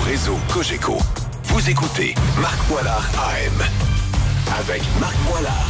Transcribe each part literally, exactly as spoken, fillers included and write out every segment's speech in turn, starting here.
réseau Cogeco. Vous écoutez Marc Boilard A M avec Marc Boilard.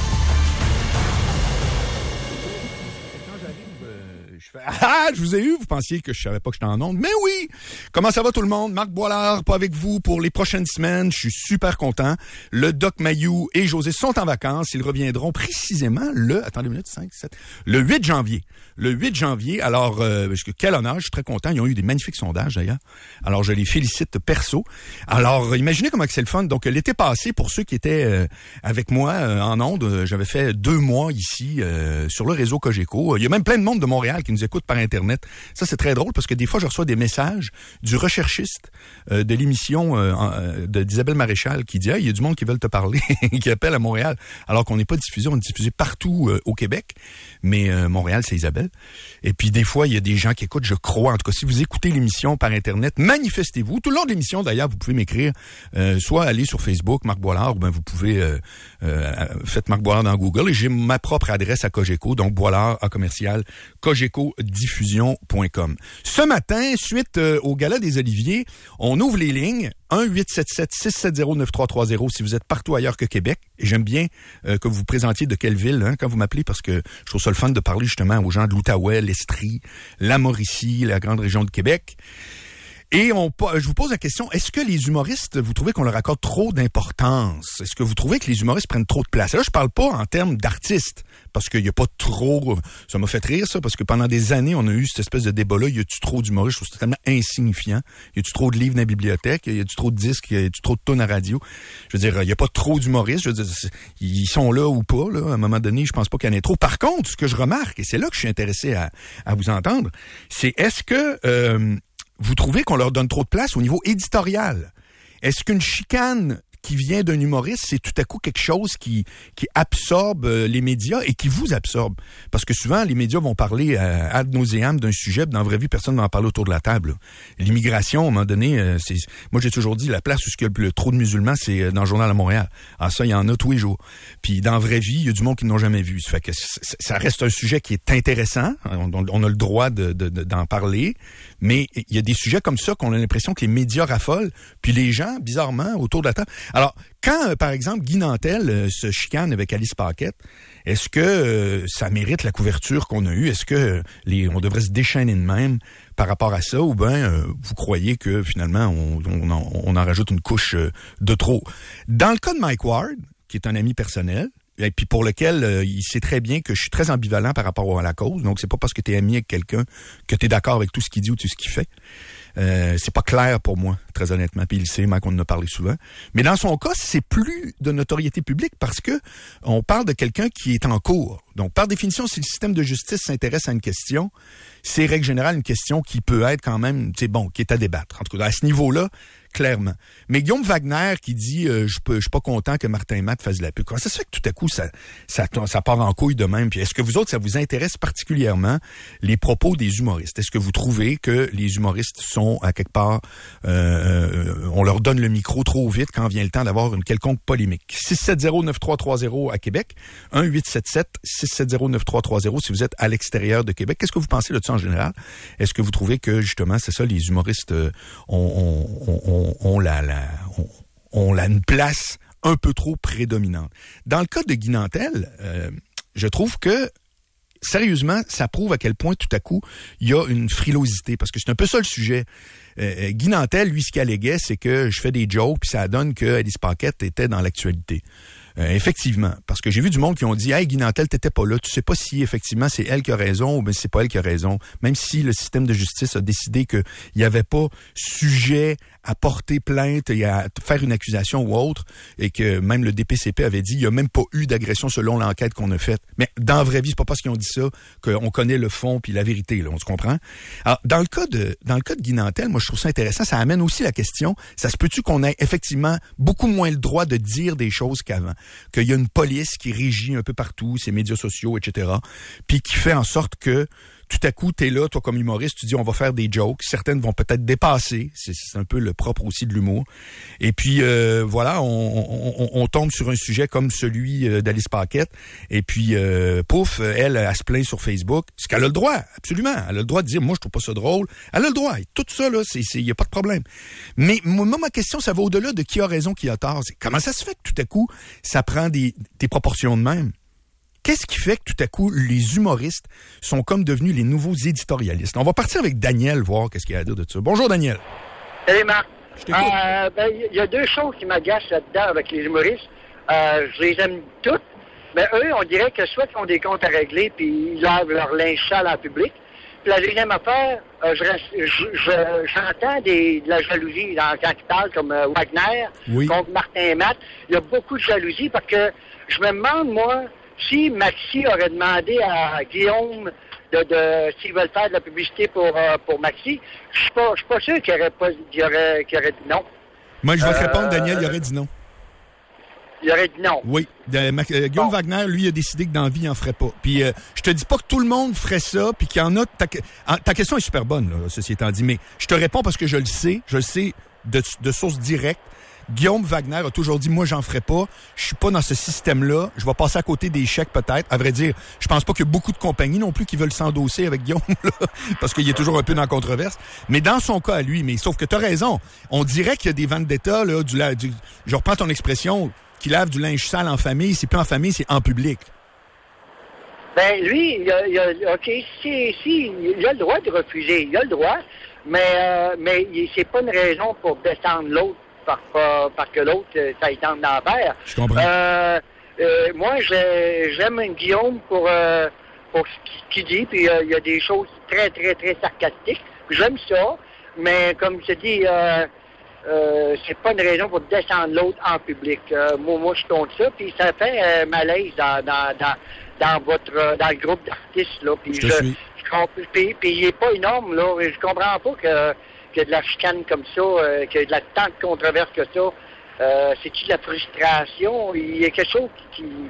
Ah, je vous ai eu, vous pensiez que je savais pas que j'étais en onde, mais oui! Comment ça va tout le monde? Marc Boilard, pas avec vous pour les prochaines semaines, je suis super content. Le Doc Mayou et José sont en vacances, ils reviendront précisément le, attendez une minute, cinq, sept, le huit janvier. Le huit janvier, alors, euh, quel honneur, je suis très content, ils ont eu des magnifiques sondages d'ailleurs, alors je les félicite perso. Alors, imaginez comment que c'est le fun, donc l'été passé, pour ceux qui étaient euh, avec moi euh, en onde, euh, j'avais fait deux mois ici euh, sur le réseau Cogeco, il y a même plein de monde de Montréal qui nous écoute par Internet. Ça, c'est très drôle parce que des fois, je reçois des messages du recherchiste euh, de l'émission euh, euh, de d'Isabelle Maréchal qui dit « Ah, il y a du monde qui veulent te parler, qui appelle à Montréal. » Alors qu'on n'est pas diffusé, on est diffusé partout euh, au Québec, mais euh, Montréal, c'est Isabelle. Et puis, des fois, il y a des gens qui écoutent, je crois, en tout cas, si vous écoutez l'émission par Internet, manifestez-vous. Tout le long de l'émission, d'ailleurs, vous pouvez m'écrire, euh, soit aller sur Facebook, Marc Boilard, ou bien vous pouvez, euh, euh, faites Marc Boilard dans Google, et j'ai ma propre adresse à Cogeco, donc Boilard à commercial, Cogeco diffusion point com. Ce matin, suite euh, au Gala des Oliviers, on ouvre les lignes un huit sept sept six sept zéro neuf trois trois zéro si vous êtes partout ailleurs que Québec. Et j'aime bien euh, que vous vous présentiez de quelle ville hein, quand vous m'appelez parce que je trouve ça le fun de parler justement aux gens de l'Outaouais, l'Estrie, la Mauricie, la grande région de Québec. Et on, je vous pose la question, est-ce que les humoristes, vous trouvez qu'on leur accorde trop d'importance? Est-ce que vous trouvez que les humoristes prennent trop de place? Et là, je parle pas en termes d'artistes, parce qu'il y a pas trop... Ça m'a fait rire, ça, parce que pendant des années, on a eu cette espèce de débat-là, y a-tu trop d'humoristes? Je trouve ça tellement insignifiant. Y a-tu trop de livres dans la bibliothèque? Y a-tu trop de disques? Y a-tu trop de tonnes à radio? Je veux dire, y a pas trop d'humoristes. Je veux dire, ils sont là ou pas, là. À un moment donné, je pense pas qu'il y en ait trop. Par contre, ce que je remarque, et c'est là que je suis intéressé à, à vous entendre, c'est est-ce que... Euh, vous trouvez qu'on leur donne trop de place au niveau éditorial? Est-ce qu'une chicane qui vient d'un humoriste, c'est tout à coup quelque chose qui qui absorbe euh, les médias et qui vous absorbe? Parce que souvent, les médias vont parler euh, ad nauseam d'un sujet, puis dans la vraie vie, personne ne va en parler autour de la table. Là. L'immigration, à un moment donné, euh, c'est moi j'ai toujours dit, la place où il y a le trop de musulmans, c'est euh, dans le journal à Montréal. Ah ça, il y en a tous les jours. Puis dans la vraie vie, il y a du monde qui n'ont jamais vu. Ça fait que ça reste un sujet qui est intéressant. On, on a le droit de, de, de, d'en parler, mais il y a des sujets comme ça qu'on a l'impression que les médias raffolent, puis les gens, bizarrement, autour de la table... Alors, quand, euh, par exemple, Guy Nantel euh, se chicane avec Alice Paquette, est-ce que euh, ça mérite la couverture qu'on a eue? Est-ce que euh, les, on devrait se déchaîner de même par rapport à ça? Ou bien euh, vous croyez que, finalement, on, on, en, on en rajoute une couche euh, de trop? Dans le cas de Mike Ward, qui est un ami personnel, et puis pour lequel euh, il sait très bien que je suis très ambivalent par rapport à la cause. Donc, c'est pas parce que tu es ami avec quelqu'un que tu es d'accord avec tout ce qu'il dit ou tout ce qu'il fait. Euh, c'est pas clair pour moi, très honnêtement. Puis il sait, Mike, on en a parlé souvent. Mais dans son cas, c'est plus de notoriété publique parce que on parle de quelqu'un qui est en cours. Donc, par définition, si le système de justice s'intéresse à une question, c'est, règle générale, une question qui peut être quand même, tu sais, bon, qui est à débattre. En tout cas, à ce niveau-là, clairement. Mais Guillaume Wagner qui dit euh, je peux, je suis pas content que Martin Matt fasse de la pub. Comment ça se fait que tout à coup ça, ça, ça part en couille de même? Puis est-ce que vous autres, ça vous intéresse particulièrement les propos des humoristes? Est-ce que vous trouvez que les humoristes sont à quelque part, euh, on leur donne le micro trop vite quand vient le temps d'avoir une quelconque polémique? six sept zéro neuf trois trois zéro à Québec, un huit sept sept six sept zéro neuf trois trois zéro si vous êtes à l'extérieur de Québec. Qu'est-ce que vous pensez de ça en général? Est-ce que vous trouvez que justement c'est ça, les humoristes euh, ont, ont, ont On, on, la, la, on, on la une place un peu trop prédominante. Dans le cas de Guy Nantel, euh, je trouve que, sérieusement, ça prouve à quel point, tout à coup, il y a une frilosité, parce que c'est un peu ça le sujet. Euh, Guy Nantel, lui, ce qu'il alléguait, c'est que je fais des jokes, puis ça donne que Alice Paquette était dans l'actualité. Euh, effectivement, parce que j'ai vu du monde qui ont dit « Hey, Guy Nantel, t'étais pas là. Tu sais pas si, effectivement, c'est elle qui a raison ou bien c'est pas elle qui a raison. » Même si le système de justice a décidé qu'il n'y avait pas sujet à porter plainte et à faire une accusation ou autre, et que même le D P C P avait dit « Il n'y a même pas eu d'agression selon l'enquête qu'on a faite. » Mais dans la vraie vie, c'est pas parce qu'ils ont dit ça qu'on connaît le fond puis la vérité, là, on se comprend? Alors, dans le cas de dans le cas de Guy Nantel, moi, je trouve ça intéressant. Ça amène aussi la question, ça se peut-tu qu'on ait effectivement beaucoup moins le droit de dire des choses qu'avant? Qu'il y a une police qui régit un peu partout, ces médias sociaux, et cetera, puis qui fait en sorte que tout à coup, t'es là, toi comme humoriste, tu dis on va faire des jokes. Certaines vont peut-être dépasser. C'est, c'est un peu le propre aussi de l'humour. Et puis euh, voilà, on, on, on, on tombe sur un sujet comme celui d'Alice Paquette. Et puis euh, pouf, elle, elle se plaint sur Facebook. Ce qu'elle a le droit, absolument. Elle a le droit de dire moi je trouve pas ça drôle. Elle a le droit. Et tout ça là, c'est, c'est, y a pas de problème. Mais moi, ma question, ça va au-delà de qui a raison, qui a tort. C'est comment ça se fait que tout à coup, ça prend des, des proportions de même? Qu'est-ce qui fait que tout à coup, les humoristes sont comme devenus les nouveaux éditorialistes? On va partir avec Daniel, voir qu'est-ce qu'il y a à dire de ça. Bonjour, Daniel. Salut, Marc. Je t'écoute. Euh, ben, il y a deux choses qui m'agacent là-dedans avec les humoristes. Euh, je les aime toutes, mais eux, on dirait que soit ils ont des comptes à régler, puis ils lavent leur linge sale en public. Puis la deuxième affaire, euh, je, reste, je, je j'entends des, de la jalousie dans quand ils parlent, comme euh, Wagner, oui. contre Martin Matt. Il y a beaucoup de jalousie parce que je me demande, moi, si Maxi aurait demandé à Guillaume de, de s'ils veulent faire de la publicité pour euh, pour Maxi, je suis pas je suis pas sûr qu'il aurait pas qu'il aurait qu'il aurait dit non. Moi, je vais te euh, répondre, Daniel, il aurait dit non. Il aurait dit non. Oui. De, euh, Guillaume bon. Wagner, lui, a décidé que dans la vie, il en ferait pas. Puis euh, je te dis pas que tout le monde ferait ça, puis qu'il y en a... Ta, ta question est super bonne, là, ceci étant dit, mais je te réponds parce que je le sais, je le sais de, de source directe. Guillaume Wagner a toujours dit, moi, j'en ferai pas. Je suis pas dans ce système-là. Je vais passer à côté des chèques, peut-être. À vrai dire, je pense pas qu'il y a beaucoup de compagnies non plus qui veulent s'endosser avec Guillaume, là, parce qu'il est toujours un peu dans la controverse. Mais dans son cas à lui, mais sauf que t'as raison. On dirait qu'il y a des vendettas, là, du, du, je reprends ton expression, qui lave du linge sale en famille. C'est plus en famille, c'est en public. Ben, lui, il a, il a, OK, si, si, il a le droit de refuser. Il a le droit, mais, euh, mais c'est pas une raison pour descendre l'autre. Parce, par, par que l'autre, ça y tente d'en faire. Je comprends. Euh, euh, moi, j'ai, j'aime Guillaume pour, euh, pour ce qu'il dit, puis euh, il y a des choses très, très, très sarcastiques. J'aime ça, mais comme je te dis, euh, euh, c'est pas une raison pour descendre l'autre en public. Euh, moi, moi, je compte ça, puis ça fait euh, malaise dans, dans, dans, dans votre, dans le groupe d'artistes, là. Puis je, je, te suis. je comprends, puis, puis il est pas énorme, là. Je comprends pas que qu'il y a de la chicane comme ça, euh, qu'il y a de la tant de controverse que ça. Euh, c'est-tu de la frustration? Il y a quelque chose qui, qui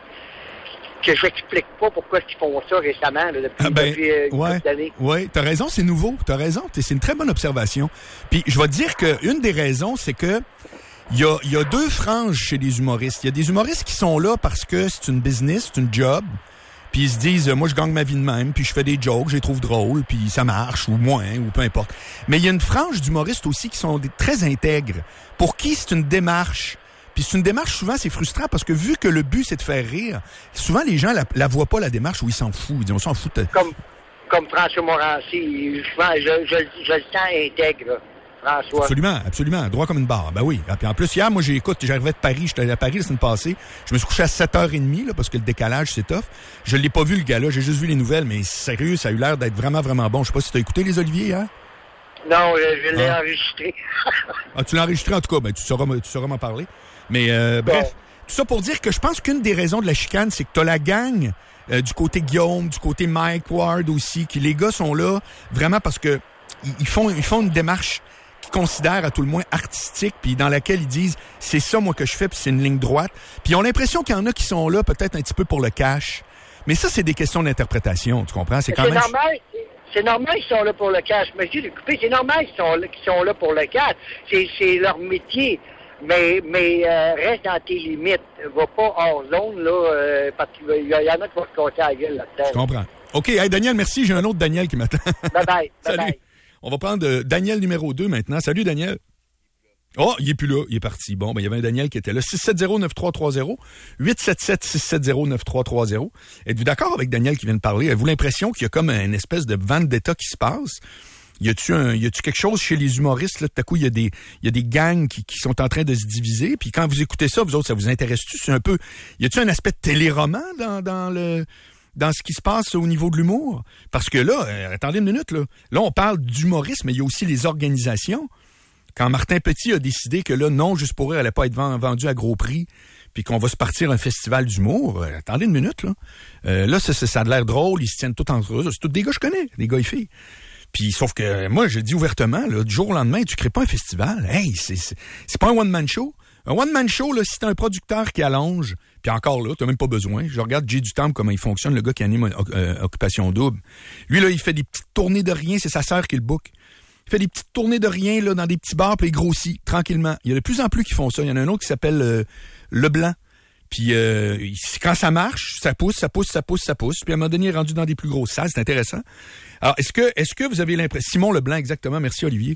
que je n'explique pas pourquoi ils font ça récemment, là, depuis, ah ben, depuis euh, ouais, quelques années. Oui, t'as raison, c'est nouveau. T'as raison, c'est une très bonne observation. Puis je vais te dire qu'une des raisons, c'est que il y a, y a deux franges chez les humoristes. Il y a des humoristes qui sont là parce que c'est une business, c'est une job. Puis ils se disent, moi, je gagne ma vie de même, puis je fais des jokes, je les trouve drôles, puis ça marche, ou moins, ou peu importe. Mais il y a une frange d'humoristes aussi qui sont des, très intègres, pour qui c'est une démarche. Puis c'est une démarche, souvent, c'est frustrant, parce que vu que le but, c'est de faire rire, souvent, les gens la, la voient pas, la démarche, ou ils s'en foutent. Ils disent, on s'en fout. Comme, comme François Morancy, souvent, je, je, je le sens intègre. François. Absolument, absolument. Droit comme une barre. Ben oui. Puis en plus, hier, moi, j'ai, écoute, j'arrivais de Paris. J'étais allé à Paris la semaine passée. Je me suis couché à sept heures trente, là, parce que le décalage, c'est tough. Je l'ai pas vu, le gars-là. J'ai juste vu les nouvelles, mais sérieux, ça a eu l'air d'être vraiment, vraiment bon. Je sais pas si t'as écouté les Oliviers, hein? Non, je, je l'ai ah. enregistré. ah, tu l'as enregistré, en tout cas. Ben, tu sauras, tu sauras m'en parler. Mais, euh, bon. bref. Tout ça pour dire que je pense qu'une des raisons de la chicane, c'est que t'as la gang, euh, du côté Guillaume, du côté Mike Ward aussi, qui les gars sont là vraiment parce que ils font, ils font une démarche considèrent à tout le moins artistique, puis dans laquelle ils disent c'est ça moi que je fais, puis c'est une ligne droite. Puis ils ont l'impression qu'il y en a qui sont là peut-être un petit peu pour le cash. Mais ça, c'est des questions d'interprétation, tu comprends? C'est quand c'est même... normal, c'est normal qu'ils sont là pour le cash. Monsieur le coupé, c'est normal qu'ils sont là, qu'ils sont là pour le cash. C'est, c'est leur métier. Mais, mais euh, reste dans tes limites. Va pas hors zone, là, euh, parce qu'il y, y en a qui vont se casser à la gueule là-dedans. Je comprends. OK, hey, Daniel, merci. J'ai un autre Daniel qui m'attend. Bye-bye. Salut. Bye-bye. On va prendre euh, Daniel numéro deux maintenant. Salut, Daniel. Oh, il est plus là. Il est parti. Bon, ben, il y avait un Daniel qui était là. six sept zéro neuf trois trois zéro. huit sept sept six sept zéro neuf trois trois zéro. Êtes-vous d'accord avec Daniel qui vient de parler? Avez-vous l'impression qu'il y a comme une espèce de vendetta qui se passe? Y a-tu un, y a-tu quelque chose chez les humoristes, là, tout à coup, il y a des, il y a des gangs qui, qui sont en train de se diviser, puis quand vous écoutez ça, vous autres, ça vous intéresse-tu? C'est un peu, y a-tu un aspect de téléroman dans, dans le, dans ce qui se passe au niveau de l'humour? Parce que là, euh, attendez une minute, là. Là, on parle d'humorisme, mais il y a aussi les organisations. Quand Martin Petit a décidé que là, non, juste pour eux, elle allait pas être vendu à gros prix, puis qu'on va se partir un festival d'humour, euh, attendez une minute, là. Euh, là, ça, ça, ça a l'air drôle, ils se tiennent tous entre eux. C'est tous des gars que je connais, des gars et filles. Puis sauf que moi, je dis ouvertement, là, du jour au lendemain, tu crées pas un festival. Hey, c'est c'est, c'est pas un one-man show. Un one-man show, là, si t'as un producteur qui allonge, puis encore là, t'as même pas besoin. Je regarde Jay Dutemps, comment il fonctionne, le gars qui anime euh, Occupation Double. Lui, là, il fait des petites tournées de rien, c'est sa sœur qui le book. Il fait des petites tournées de rien, là, dans des petits bars, puis il grossit, tranquillement. Il y a de plus en plus qui font ça. Il y en a un autre qui s'appelle euh, Leblanc. Puis euh, quand ça marche, ça pousse, ça pousse, ça pousse, ça pousse. Puis à un moment donné, il est rendu dans des plus grosses salles. C'est intéressant. Alors, est-ce que est-ce que vous avez l'impression... Simon Leblanc, exactement. Merci, Olivier.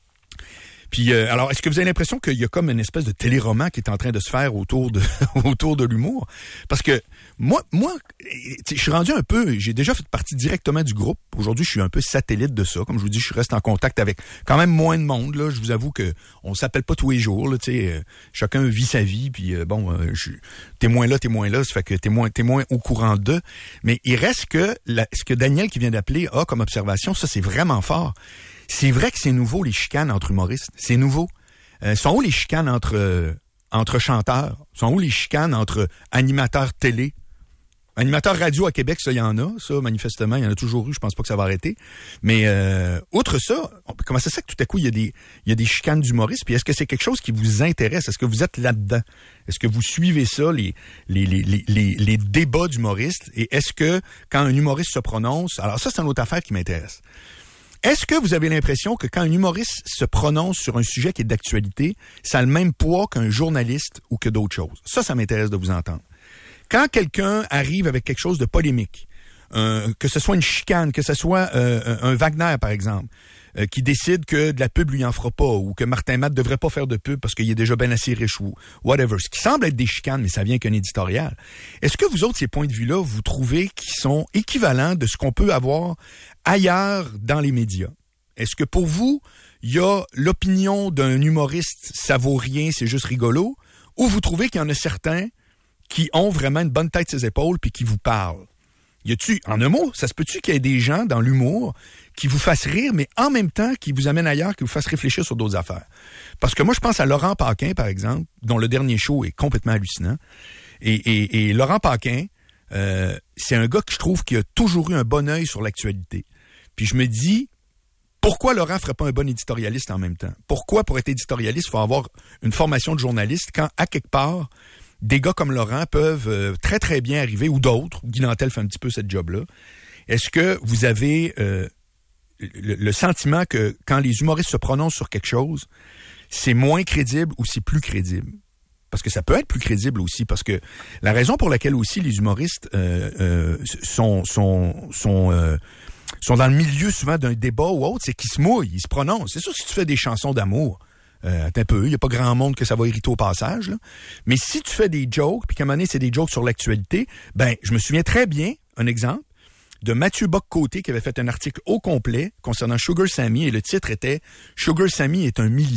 Puis, euh, alors, est-ce que vous avez l'impression qu'il y a comme une espèce de téléroman qui est en train de se faire autour de autour de l'humour? Parce que moi, moi, je suis rendu un peu... J'ai déjà fait partie directement du groupe. Aujourd'hui, je suis un peu satellite de ça. Comme je vous dis, je reste en contact avec quand même moins de monde. Là, je vous avoue que on s'appelle pas tous les jours. Là, tu sais, euh, chacun vit sa vie. Puis euh, bon, euh, je t'es moins là, t'es moins là. Ça fait que t'es moins, t'es moins au courant d'eux. Mais il reste que la, ce que Daniel qui vient d'appeler a comme observation, ça c'est vraiment fort. C'est vrai que c'est nouveau, les chicanes entre humoristes. C'est nouveau. Euh, sont où les chicanes entre euh, entre chanteurs? Sont où les chicanes entre animateurs télé? Animateurs radio à Québec, ça, il y en a. Ça, manifestement, il y en a toujours eu. Je pense pas que ça va arrêter. Mais euh, outre ça, comment ça se fait que tout à coup, il y a des il y a des chicanes d'humoristes? Puis est-ce que c'est quelque chose qui vous intéresse? Est-ce que vous êtes là-dedans? Est-ce que vous suivez ça, les les les les les, les débats d'humoristes? Et est-ce que, quand un humoriste se prononce... Alors ça, c'est une autre affaire qui m'intéresse. Est-ce que vous avez l'impression que quand un humoriste se prononce sur un sujet qui est d'actualité, ça a le même poids qu'un journaliste ou que d'autres choses? Ça, ça m'intéresse de vous entendre. Quand quelqu'un arrive avec quelque chose de polémique, euh, que ce soit une chicane, que ce soit euh, un Wagner, par exemple, euh, qui décide que de la pub lui en fera pas, ou que Martin Matt devrait pas faire de pub parce qu'il est déjà bien assez riche, ou whatever. Ce qui semble être des chicanes, mais ça vient qu'un éditorial. Est-ce que vous autres, ces points de vue-là, vous trouvez qu'ils sont équivalents de ce qu'on peut avoir ailleurs dans les médias? Est-ce que pour vous, il y a l'opinion d'un humoriste, ça vaut rien, c'est juste rigolo, ou vous trouvez qu'il y en a certains qui ont vraiment une bonne tête sur les épaules puis qui vous parlent? Y a-tu, en un mot, ça se peut-tu qu'il y ait des gens dans l'humour qui vous fassent rire, mais en même temps qui vous amènent ailleurs, qui vous fassent réfléchir sur d'autres affaires? Parce que moi, je pense à Laurent Paquin, par exemple, dont le dernier show est complètement hallucinant. Et, et, et Laurent Paquin, euh, c'est un gars que je trouve qui a toujours eu un bon œil sur l'actualité. Puis je me dis, pourquoi Laurent ferait pas un bon éditorialiste en même temps? Pourquoi, pour être éditorialiste, il faut avoir une formation de journaliste quand, à quelque part, des gars comme Laurent peuvent euh, très, très bien arriver, ou d'autres, Guy Nantel fait un petit peu cette job-là. Est-ce que vous avez euh, le, le sentiment que quand les humoristes se prononcent sur quelque chose, c'est moins crédible ou c'est plus crédible? Parce que ça peut être plus crédible aussi, parce que la raison pour laquelle aussi les humoristes euh, euh, sont sont sont euh, sont dans le milieu souvent d'un débat ou autre, c'est qu'ils se mouillent, ils se prononcent. C'est sûr que si tu fais des chansons d'amour, Euh, attends un peu, il n'y a pas grand monde que ça va irriter au passage, là. Mais si tu fais des jokes, puis qu'à un moment donné, c'est des jokes sur l'actualité, ben, je me souviens très bien, un exemple, de Mathieu Bock-Côté qui avait fait un article au complet concernant Sugar Sammy, et le titre était « Sugar Sammy est un militant ».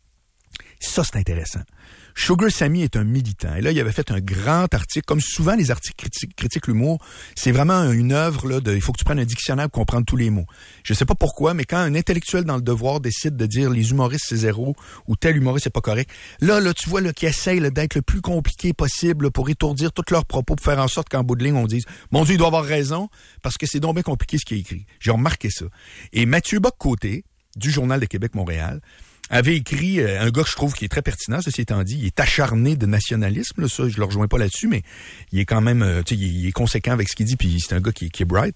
Ça, c'est intéressant. Sugar Sammy est un militant. Et là, il avait fait un grand article. Comme souvent, les articles critiquent, critiquent l'humour, c'est vraiment une œuvre, là, de, il faut que tu prennes un dictionnaire pour comprendre tous les mots. Je sais pas pourquoi, mais quand un intellectuel dans le devoir décide de dire les humoristes c'est zéro ou tel humoriste c'est pas correct, là, là, tu vois, là, qui essaye, là, d'être le plus compliqué possible, là, pour étourdir tous leurs propos, pour faire en sorte qu'en bout de ligne, on dise, mon Dieu, il doit avoir raison, parce que c'est donc bien compliqué ce qu'il a écrit. J'ai remarqué ça. Et Mathieu Bock-Côté, du Journal de Québec-Montréal, avait écrit, euh, un gars que je trouve qui est très pertinent, ceci étant dit, il est acharné de nationalisme, là, ça, je le rejoins pas là-dessus, mais il est quand même, euh, tu sais, il, il est conséquent avec ce qu'il dit, puis c'est un gars qui, qui est bright.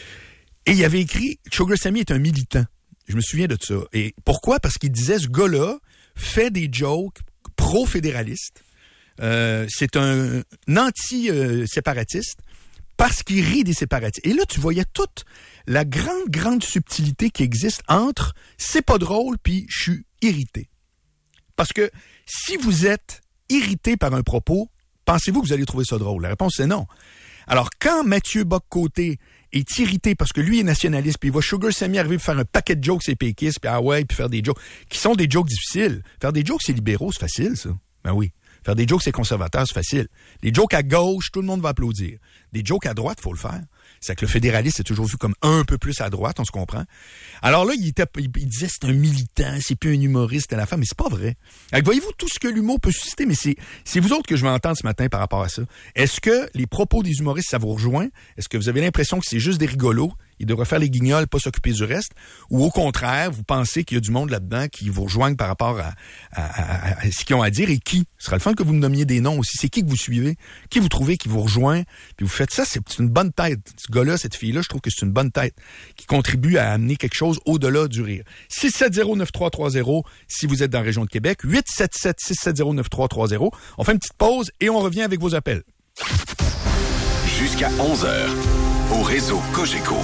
Et il avait écrit, Sugar Sammy est un militant. Je me souviens de ça. Et pourquoi? Parce qu'il disait, ce gars-là fait des jokes pro-fédéralistes, euh, c'est un, un anti-séparatiste, parce qu'il rit des séparatistes. Et là, tu voyais toute la grande, grande subtilité qui existe entre « c'est pas drôle » puis « je suis irrité ». Parce que si vous êtes irrité par un propos, pensez-vous que vous allez trouver ça drôle? La réponse, c'est non. Alors, quand Mathieu Bock-Côté est irrité parce que lui est nationaliste, puis il voit Sugar Sammy arriver pour faire un paquet de jokes, c'est péquistes, puis ah ouais, puis faire des jokes, qui sont des jokes difficiles. Faire des jokes, c'est libéraux, c'est facile, ça. Ben oui. Faire des jokes, c'est conservateur, c'est facile. Les jokes à gauche, tout le monde va applaudir. Des jokes à droite, faut le faire. C'est que le fédéraliste est toujours vu comme un peu plus à droite, on se comprend. Alors là, il, était, il, il disait c'est un militant, c'est plus un humoriste à la fin, mais c'est pas vrai. Alors, voyez-vous tout ce que l'humour peut susciter, mais c'est, c'est vous autres que je vais entendre ce matin par rapport à ça. Est-ce que les propos des humoristes, ça vous rejoint? Est-ce que vous avez l'impression que c'est juste des rigolos? il devrait faire les guignols, pas s'occuper du reste, ou au contraire, vous pensez qu'il y a du monde là-dedans qui vous rejoignent par rapport à, à, à, à ce qu'ils ont à dire et qui? Ce serait le fun que vous me nommiez des noms aussi. C'est qui que vous suivez? Qui vous trouvez qui vous rejoint? Puis vous faites ça, c'est une bonne tête. Ce gars-là, cette fille-là, je trouve que c'est une bonne tête qui contribue à amener quelque chose au-delà du rire. six sept zéro neuf trois trois zéro si vous êtes dans la région de Québec. huit sept sept six sept zéro neuf trois trois zéro. On fait une petite pause et on revient avec vos appels. Jusqu'à onze heures, au réseau Cogeco.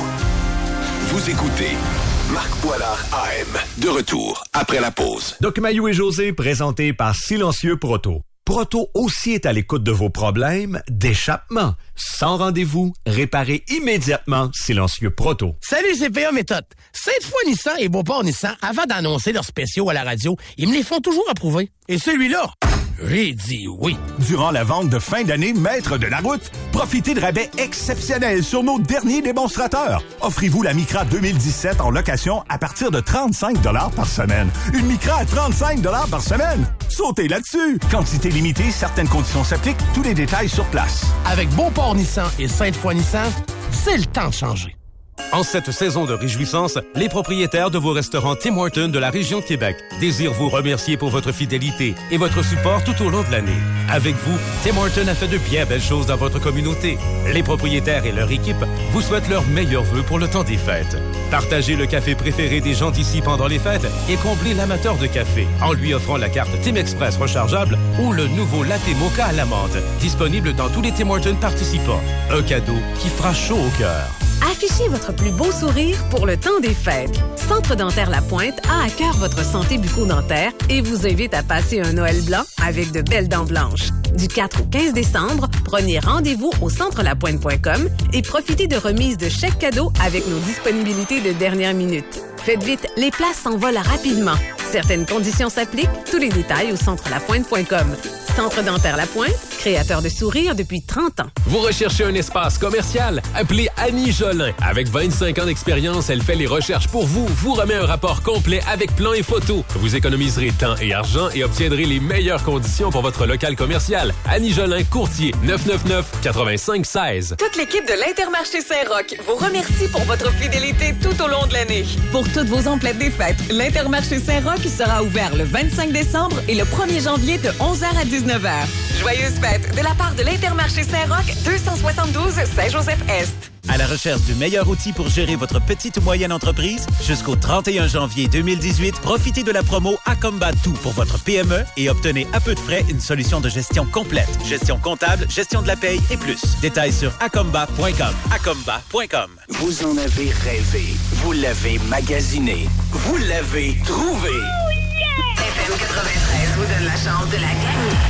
Vous écoutez Marc Boilard A M. De retour après la pause. Doc Mayou et José, présentés par Silencieux Proto. Proto aussi est à l'écoute de vos problèmes d'échappement. Sans rendez-vous, réparez immédiatement Silencieux Proto. Salut, c'est P A Méthode. Cette fois Nissan et Beauport Nissan, avant d'annoncer leurs spéciaux à la radio, ils me les font toujours approuver. Et celui-là, j'ai dit oui. Durant la vente de fin d'année maître de la route, profitez de rabais exceptionnels sur nos derniers démonstrateurs. Offrez-vous la Micra deux mille dix-sept en location à partir de trente-cinq dollars par semaine. Une Micra à trente-cinq dollars par semaine. Sautez là-dessus. Quantité limitée, certaines conditions s'appliquent. Tous les détails sur place. Avec Beauport Nissan et Sainte-Foy Nissan, c'est le temps de changer. En cette saison de réjouissance, les propriétaires de vos restaurants Tim Hortons de la région de Québec désirent vous remercier pour votre fidélité et votre support tout au long de l'année. Avec vous, Tim Hortons a fait de bien belles choses dans votre communauté. Les propriétaires et leur équipe vous souhaitent leurs meilleurs vœux pour le temps des fêtes. Partagez le café préféré des gens d'ici pendant les fêtes et comblez l'amateur de café en lui offrant la carte Tim Express rechargeable ou le nouveau latte mocha à l'amande, disponible dans tous les Tim Hortons participants. Un cadeau qui fera chaud au cœur. Affichez votre plus beau sourire pour le temps des fêtes. Centre Dentaire La Pointe a à cœur votre santé bucco-dentaire et vous invite à passer un Noël blanc avec de belles dents blanches. Du quatre au quinze décembre, prenez rendez-vous au centre la pointe point com et profitez de remises de chèques cadeaux avec nos disponibilités de dernière minute. Faites vite, les places s'envolent rapidement. Certaines conditions s'appliquent. Tous les détails au centre la pointe point com. Centre Dentaire La Pointe, créateur de sourires depuis trente ans. Vous recherchez un espace commercial? Appelez Annie Jolin. Avec vingt-cinq ans d'expérience, elle fait les recherches pour vous, vous remet un rapport complet avec plan et photos. Vous économiserez temps et argent et obtiendrez les meilleures conditions pour votre local commercial. Annie Jolin, courtier, neuf neuf neuf, huit cinq un six. Toute l'équipe de l'Intermarché Saint-Roch vous remercie pour votre fidélité tout au long de l'année. Pour toutes vos emplettes des fêtes, l'Intermarché Saint-Roch sera ouvert le vingt-cinq décembre et le premier janvier de onze heures à dix-neuf heures. Joyeuses fêtes de la part de l'Intermarché Saint-Roch, deux cent soixante-douze Saint-Joseph-Est. À la recherche du meilleur outil pour gérer votre petite ou moyenne entreprise, jusqu'au trente et un janvier deux mille dix-huit, profitez de la promo Acomba Tout pour votre P M E et obtenez à peu de frais une solution de gestion complète. Gestion comptable, gestion de la paye et plus. Détails sur acomba point com. acomba point com. Vous en avez rêvé. Vous l'avez magasiné. Vous l'avez trouvé. Oh yeah! F M quatre-vingt-treize vous donne la chance de la gagner.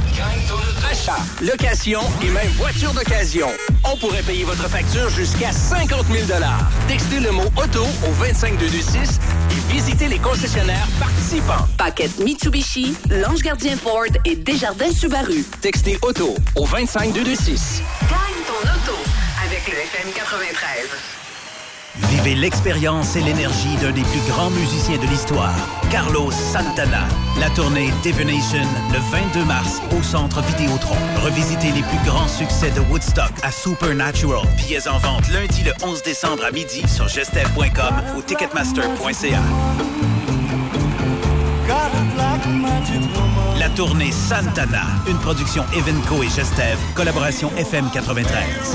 Achat, location et même voiture d'occasion. On pourrait payer votre facture jusqu'à cinquante mille dollars. Textez le mot auto au vingt-cinq deux deux six et visitez les concessionnaires participants. Paquette Mitsubishi, L'Ange Gardien Ford et Desjardins Subaru. Textez auto au vingt-cinq deux deux six. Gagne ton auto avec le F M quatre-vingt-treize. Vivez l'expérience et l'énergie d'un des plus grands musiciens de l'histoire, Carlos Santana. La tournée Divination, le vingt-deux mars, au Centre Vidéotron. Revisitez les plus grands succès de Woodstock à Supernatural. Billets en vente lundi le onze décembre à midi sur gestev point com ou ticketmaster point c a. La tournée Santana, une production Evenco et Gestev, collaboration F M quatre-vingt-treize.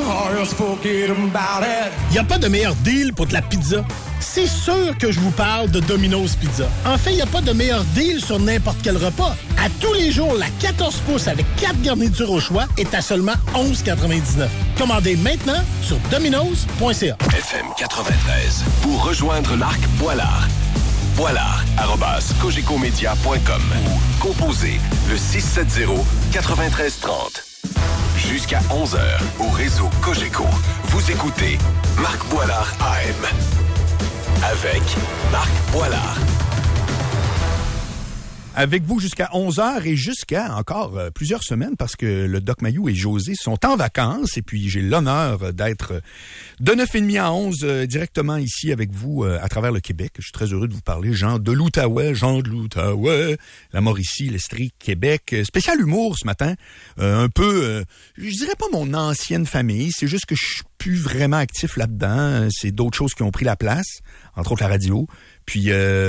Il n'y a pas de meilleur deal pour de la pizza. C'est sûr que je vous parle de Domino's Pizza. En fait, il n'y a pas de meilleur deal sur n'importe quel repas. À tous les jours, la quatorze pouces avec quatre garnitures au choix est à seulement onze quatre-vingt-dix-neuf. Commandez maintenant sur dominos point c a. F M quatre-vingt-treize. Pour rejoindre Marc Boilard. Boilard arobase cogecomedia point com ou composez le six sept zéro, neuf trois trois zéro. Jusqu'à onze heures au réseau Cogeco. Vous écoutez Marc Boilard A M avec Marc Boilard. Avec vous jusqu'à onze heures et jusqu'à encore euh, plusieurs semaines parce que le Doc Mayou et José sont en vacances et puis j'ai l'honneur d'être de neuf heures trente à onze euh, directement ici avec vous euh, à travers le Québec. Je suis très heureux de vous parler. Jean de l'Outaouais, Jean de l'Outaouais, la Mauricie, l'Estrie, Québec. Euh, spécial humour ce matin. Euh, un peu, euh, je dirais pas mon ancienne famille, c'est juste que je suis plus vraiment actif là-dedans. C'est d'autres choses qui ont pris la place, entre autres la radio. Puis...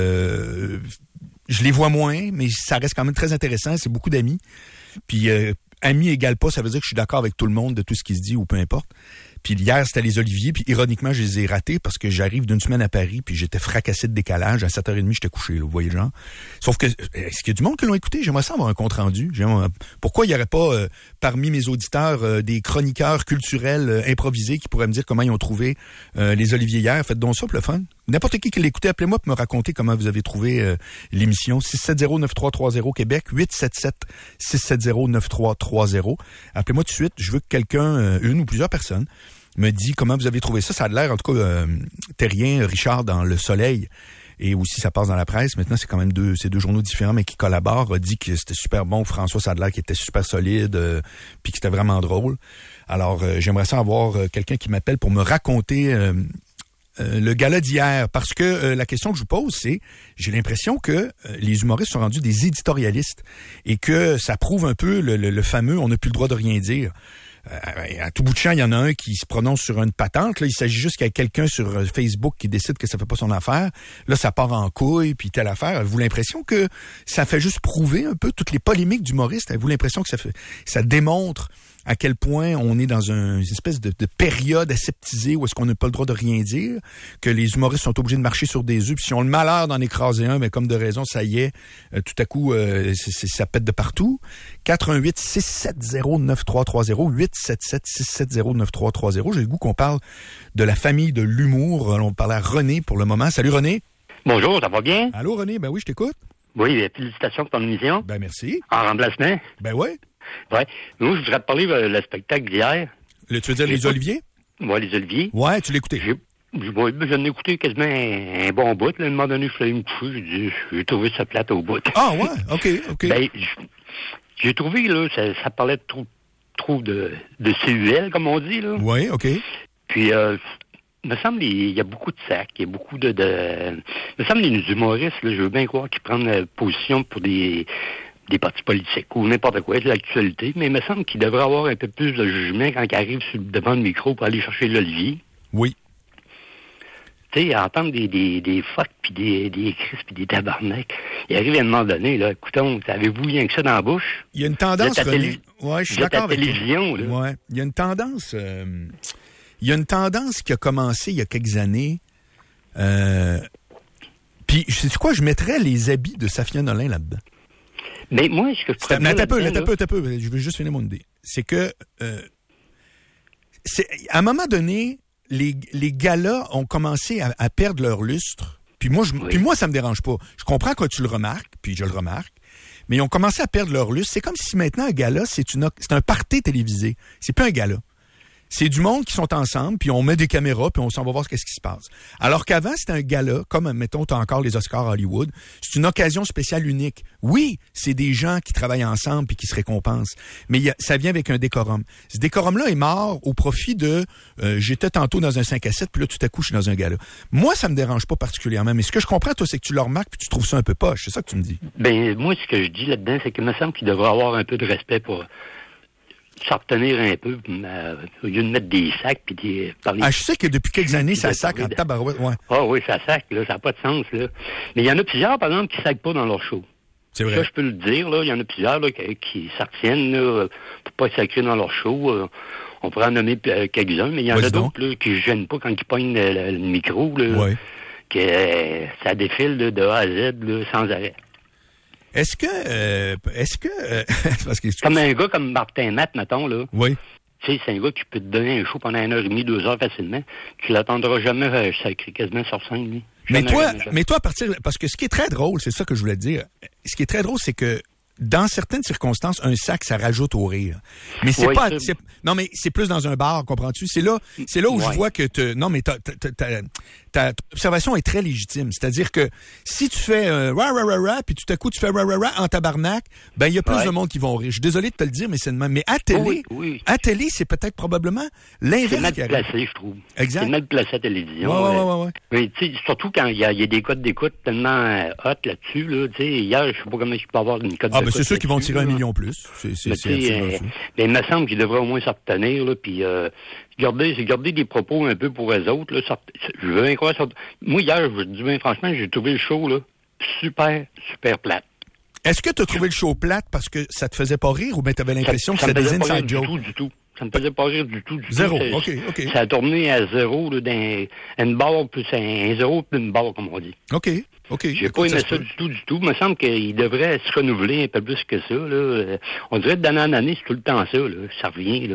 Euh, je les vois moins, mais ça reste quand même très intéressant. C'est beaucoup d'amis. Puis, euh, amis égale pas, ça veut dire que je suis d'accord avec tout le monde de tout ce qui se dit ou peu importe. Puis hier, c'était les Oliviers. Puis ironiquement, je les ai ratés parce que j'arrive d'une semaine à Paris puis j'étais fracassé de décalage. À sept heures trente, j'étais couché, là, vous voyez le genre. Sauf que, est-ce qu'il y a du monde qui l'ont écouté? J'aimerais ça avoir un compte rendu. J'aimerais... Pourquoi il n'y aurait pas, euh, parmi mes auditeurs, euh, des chroniqueurs culturels euh, improvisés qui pourraient me dire comment ils ont trouvé euh, les Oliviers hier? Faites donc ça pour le fun. N'importe qui qui l'écoutait, appelez-moi pour me raconter comment vous avez trouvé euh, l'émission. six sept zéro neuf trois trois zéro Québec, huit sept sept six sept zéro neuf trois trois zéro. Appelez-moi tout de suite. Je veux que quelqu'un, euh, une ou plusieurs personnes, me dit comment vous avez trouvé ça. Ça a l'air, en tout cas, euh, Terrien, Richard dans Le Soleil, et aussi ça passe dans la presse. Maintenant, c'est quand même deux, c'est deux journaux différents, mais qui collaborent, a dit que c'était super bon. François Sadler qui était super solide, euh, puis qui était vraiment drôle. Alors, euh, j'aimerais ça avoir euh, quelqu'un qui m'appelle pour me raconter euh, euh, le gala d'hier, parce que euh, la question que je vous pose, c'est, j'ai l'impression que euh, les humoristes sont rendus des éditorialistes et que ça prouve un peu le, le, le fameux « on n'a plus le droit de rien dire ». Euh, à tout bout de champ, il y en a un qui se prononce sur une patente. Là, il s'agit juste qu'il y a quelqu'un sur Facebook qui décide que ça fait pas son affaire. Là, ça part en couille, puis telle affaire. Avez-vous l'impression que ça fait juste prouver un peu toutes les polémiques d'humoristes? Avez-vous l'impression que ça fait, ça démontre à quel point on est dans un, une espèce de, de période aseptisée où est-ce qu'on n'a pas le droit de rien dire, que les humoristes sont obligés de marcher sur des œufs, puis si on a le malheur d'en écraser un, mais comme de raison, ça y est, euh, tout à coup, euh, c'est, c'est, ça pète de partout. quatre un huit six sept zéro neuf trois trois zéro, huit sept sept six sept zéro neuf trois trois zéro. J'ai le goût qu'on parle de la famille de l'humour. On parle à René pour le moment. Salut René. Bonjour, ça va bien? Allô René, ben oui, je t'écoute. Oui, félicitations pour ton émission. Ben merci. En remplacement? Ben oui. Oui. Moi, je voudrais te parler de le spectacle d'hier. Le, tu veux dire les pas... Oliviers? Oui, les Oliviers. Ouais, tu l'as écouté. J'ai... Oui, j'en ai écouté quasiment un, un bon bout. Là. À un moment donné, je suis allé me coucher. J'ai dit, j'ai trouvé ça plate au bout. Ah ouais? OK, OK. Ben, j'ai trouvé, là, ça, ça parlait de trop, trop de, de C U L, comme on dit, là. Oui, OK. Puis, euh, il me semble qu'il y a beaucoup de sacs, il y a beaucoup de... de... Il me semble les humoristes, là, je veux bien croire qu'ils prennent position pour des... des partis politiques ou n'importe quoi, de l'actualité, mais il me semble qu'il devrait avoir un peu plus de jugement quand il arrive sur, devant le micro pour aller chercher l'Olivier. Oui. Tu sais, entendre des, des, des fuck, puis des, des cris, puis des tabarnak. Il arrive à un moment donné, là, écoutons, avez-vous rien que ça dans la bouche? Il y a une tendance, René... Télé... Ouais, je suis d'accord avec télévision, toi. Là. Ouais. Il y a une tendance... Euh... Il y a une tendance qui a commencé il y a quelques années. Euh... Puis, sais-tu quoi? Je mettrais les habits de Safia Nolin là-dedans. Mais moi, ce que je pourrais dire... T'as peu, t'as peu, t'as peu. Je veux juste finir mon idée. C'est que... Euh... C'est... À un moment donné... Les, les galas ont commencé à, à perdre leur lustre. Puis moi, je, oui. puis moi, ça me dérange pas. Je comprends quand tu le remarques, puis je le remarque. Mais ils ont commencé à perdre leur lustre. C'est comme si maintenant un gala, c'est une, c'est un party télévisé. C'est plus un gala. C'est du monde qui sont ensemble, puis on met des caméras, puis on s'en va voir ce qu'est-ce qui se passe. Alors qu'avant, c'était un gala, comme, mettons, t'as encore les Oscars Hollywood. C'est une occasion spéciale unique. Oui, c'est des gens qui travaillent ensemble puis qui se récompensent. Mais y a, ça vient avec un décorum. Ce décorum-là est mort au profit de euh, j'étais tantôt dans un cinq à sept, puis là, tout à coup, je suis dans un gala. Moi, ça me dérange pas particulièrement. Mais ce que je comprends, toi, c'est que tu le remarques puis tu trouves ça un peu poche. C'est ça que tu me dis. Ben, moi, ce que je dis là-dedans, c'est qu'il me semble qu'il devrait avoir un peu de respect pour... s'en retenir un peu, euh, au lieu de mettre des sacs puis des... Parler ah, je sais que depuis quelques années, ça sac en tabarouette, ouais. Ah oui, ça sac, là, ça n'a pas de sens, là. Mais il y en a plusieurs, par exemple, qui ne sacent pas dans leur show. C'est vrai. Ça, je peux le dire, là, il y en a plusieurs, là, qui, qui s'abstiennent, là, pour pas être sacrés dans leur show. Euh, on pourrait en nommer euh, quelques-uns, mais il y en ouais, a d'autres, là, qui ne gênent pas quand ils pognent le, le, le micro, là. Ouais. Que euh, ça défile, là, de A à Z, là, sans arrêt. Est-ce que... Euh, est-ce que... Euh, parce que comme un gars comme Martin Matt, mettons, là. Oui. Tu sais, c'est un gars qui peut te donner un show pendant une heure et demie, deux heures facilement. Tu l'attendras jamais euh, sacré quasiment sur scène, lui. Mais toi, mais toi, à partir... Parce que ce qui est très drôle, c'est ça que je voulais te dire. Ce qui est très drôle, c'est que dans certaines circonstances, un sac, ça rajoute au rire. Mais c'est Oui, pas, c'est- c'est- non, mais c'est plus dans un bar, comprends-tu? C'est là, c'est là où Ouais. je vois que te, non, mais ta, ta, ta, ta, ta observation est très légitime. C'est-à-dire que si tu fais, euh, ra, ra, ra, ra, puis tout à coup, tu fais ra, ra, ra en tabarnak, ben, il y a plus Ouais. de monde qui vont rire. Je suis désolé de te le dire, mais c'est de même. Mais à télé, Oui, oui. à télé, c'est peut-être probablement C'est l'inverse mal qui arrive. placé, je trouve. Exact. C'est mal placé à la télévision. Ouais, ouais, euh. ouais, ouais. Mais tu sais, surtout quand il y, a- il y a des codes d'écoute tellement euh, hot là-dessus, là, tu sais, hier, je sais pas comment je peux avoir une cote Ah, ben, d'écoute c'est sûr qu'ils vont là-dessus, tirer un là. million plus. C'est, c'est, Mais c'est tu sais, absolument euh, fou. mais il me semble qu'il devrait au moins s'en retenir, là, puis euh, garder, c'est garder des propos un peu pour eux autres, là. Sort- je veux bien croire, sort- moi, hier, je vous dis bien franchement, j'ai trouvé le show, là, super, super plate. Est-ce que tu as trouvé le show plate parce que ça te faisait pas rire ou bien tu avais l'impression que ça me c'était des faisait pas rire inside jokes? du tout, du tout. Ça me faisait pas rire du tout, du Zéro, tout. Ça- OK, OK. Ça a tourné à zéro, là, dans une barre, plus un, un zéro, puis une barre, comme on dit. OK, OK. J'ai Écoute, pas aimé se ça, peut. du tout, du tout. Il me semble qu'il devrait se renouveler un peu plus que ça, là. Euh, On dirait que d'année en année, c'est tout le temps ça, là. Ça revient, là.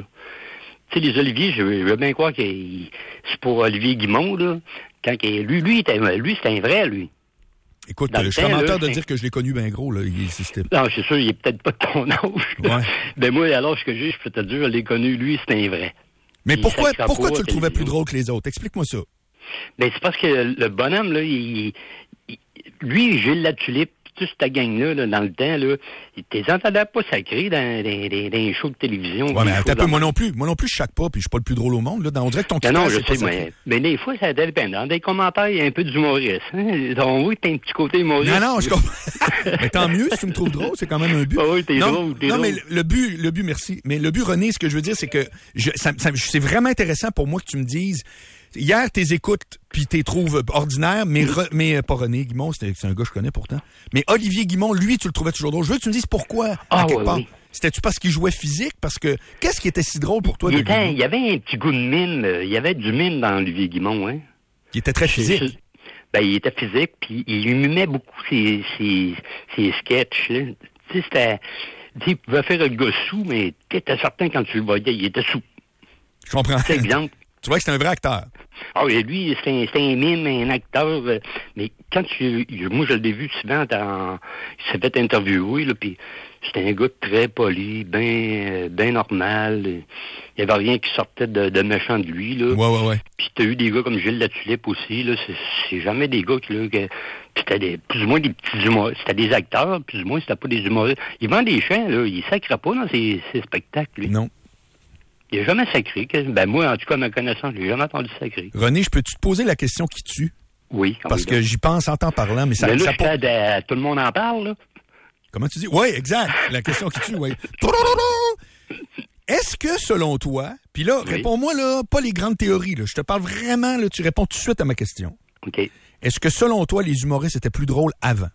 Tu sais, les Olivier, je veux je veux bien croire que il- c'est pour Olivier Guimond, là. Quand qu'il- lui, lui, était- lui, c'était un vrai, lui. Écoute, Dans euh, le je suis temps, commentaire là, de c'est- dire que je l'ai connu bien gros, là. Il, c'était... Non, c'est sûr, il est peut-être pas de ton âge. là. Ouais. Ben moi, à l'âge que j'ai, je peux te dire, je l'ai connu, lui, c'était un vrai. Mais Il pourquoi, sacra pourquoi pas tu à le trouvais plus télévision. drôle que les autres? Explique-moi ça. Ben, c'est parce que le bonhomme, là, il, il- lui, Gilles Latulippe, toute cette gang-là, là, dans le temps, là, ils t'es entendais pas sacrés dans, dans, dans, dans les shows de télévision. Ouais, mais des attends shows un peu, dans- moi non plus. Moi non plus, je chaque pas, puis je suis pas le plus drôle au monde, là. Dans- On dirait que ton Ben critère, non, je c'est pas sais, sacré. mais, mais des fois, ça dépend. Dans des commentaires, il y a un peu d'humoriste. Hein? Donc, oui, t'as un petit côté humoriste. Non, non, je comprends. Mais tant mieux si tu me trouves drôle, c'est quand même un but. Ah oui, t'es non, drôle, t'es non, drôle. mais le, le but, le but, merci. Mais le but, René, ce que je veux dire, c'est que je, ça, ça- c'est vraiment intéressant pour moi que tu me dises. Hier, t'es écoutes puis t'es trouves ordinaires, mais, re- mais euh, pas René Guimond, c'est, c'est un gars que je connais pourtant. Mais Olivier Guimond, lui, tu le trouvais toujours drôle. Je veux que tu me dises pourquoi, à Ah, quelque ouais, part. oui. C'était-tu parce qu'il jouait physique? Parce que, qu'est-ce qui était si drôle pour toi? Il, de était, Guimond? il y avait un petit goût de mine. euh, Il y avait du mine dans Olivier Guimond, hein. Il était très C'est- physique. c'est- Ben, il était physique, puis il mimait beaucoup ses, ses, ses sketchs. là. Tu sais, c'était... Tu sais, il pouvait faire le gars sous, mais t'étais certain quand tu le voyais, il était sous. Je comprends. C'est exemple. Tu vois que c'est un vrai acteur. Ah oui, lui, c'est un, c'est un mime, un acteur. euh, mais quand tu... Moi, je l'ai vu souvent, dans, il s'est fait interviewer, là, puis c'était un gars très poli, bien ben normal. Il n'y avait rien qui sortait de, de méchant de lui, là. Ouais, ouais, ouais. Puis t'as eu des gars comme Gilles Latulippe aussi, là. C'est, c'est jamais des gars qui, là, que... Puis c'était des, plus ou moins des petits humoristes. C'était des acteurs, plus ou moins, c'était pas des humoristes. Il vend des chants, là. Il sacrait pas dans ses, ses spectacles, lui. Non. Il n'a jamais sacré. que- Ben, moi, en tout cas, à ma connaissance, je l'ai jamais entendu sacrer. René, je peux-tu te poser la question qui tue? Oui. Parce que j'y pense en temps parlant, mais ça... Mais là, ça j'étais à de- tout le monde en parle, là. Comment tu dis? Oui, exact. La question qui tue, oui. Est-ce que, selon toi, puis là, Oui. réponds-moi, là, pas les grandes théories, là, je te parle vraiment, là, tu réponds tout de suite à ma question. OK. Est-ce que, selon toi, les humoristes étaient plus drôles avant?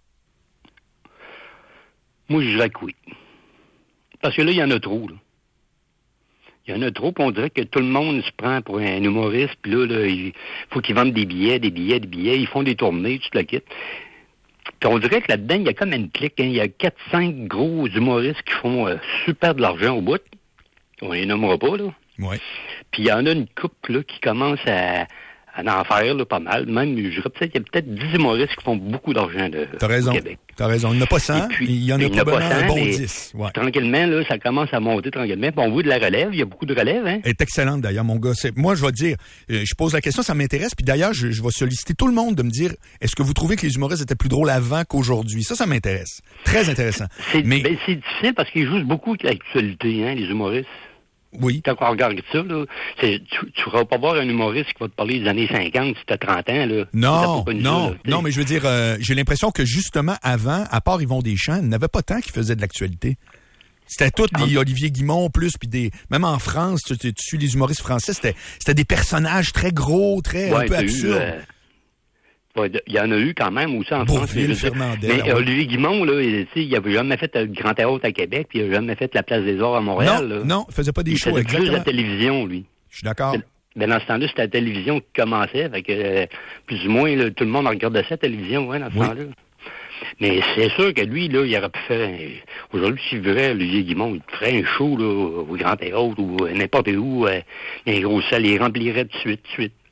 Moi, je dirais que oui. Parce que là, il y en a trop, là. Il y en a trop, puis on dirait que tout le monde se prend pour un humoriste, puis là, là, il faut qu'ils vendent des billets, des billets, des billets, ils font des tournées, tu te la quittes. Puis on dirait que là-dedans, il y a comme une clique, hein. Il y a quatre cinq gros humoristes qui font euh, super de l'argent au bout. On les nommera pas, là. Oui. Puis il y en a une couple, là, qui commence à, à en faire, là, pas mal. Même, je dirais peut-être qu'il y a peut-être dix humoristes qui font beaucoup d'argent de, T'as raison. au Québec. T'as raison. Il n'y en a pas cent, Et puis, il y en a il n'y en a probablement pas un cent, bon mais dix. Ouais. Tranquillement, là, ça commence à monter tranquillement. Puis on voit de la relève. Il y a beaucoup de relève, hein? Elle est excellente, d'ailleurs, mon gars. C'est, moi, je vais te dire, euh, je pose la question, ça m'intéresse, puis d'ailleurs, je, je vais solliciter tout le monde de me dire, est-ce que vous trouvez que les humoristes étaient plus drôles avant qu'aujourd'hui? Ça, ça m'intéresse. Très intéressant. C'est, Mais, ben, c'est difficile parce qu'ils jouent beaucoup avec l'actualité, hein, les humoristes. oui. Quand on regarde ça, là, c'est, tu ne pourras pas voir un humoriste qui va te parler des années cinquante si tu as trente ans. Là. Non, T'as pas connu ça, non, là, tu sais. non, mais je veux dire, euh, j'ai l'impression que justement, avant, à part Yvon Deschamps, il n'avait pas tant qui faisait de l'actualité. C'était tous des Olivier Guimond plus, puis des, même en France, tu, tu, tu suis les humoristes français, c'était, c'était des personnages très gros, très, un Ouais, peu t'as eu, absurdes. euh, ouais, il y en a eu quand même aussi en France. Bourvil, je veux dire. Fernandel, Mais ouais. Olivier Guimond, là, il, tu sais, il avait jamais fait le Grand Théâtre à Québec, puis il n'a jamais fait la Place des Arts à Montréal. non, là. non, il faisait pas des Il shows, faisait plus exactement. la télévision, lui. Je suis d'accord. Ben, dans ce temps-là, c'était la télévision qui commençait. Fait que, euh, plus ou moins, là, tout le monde regardait ça, la télévision, hein, dans ce Oui. temps-là. Mais c'est sûr que lui, là, il aurait pu faire... un- Aujourd'hui, s'il verrait Olivier Guimond, il ferait un show là, au Grand Théâtre ou euh, n'importe où, euh, un gros salle, il remplirait de suite, de suite.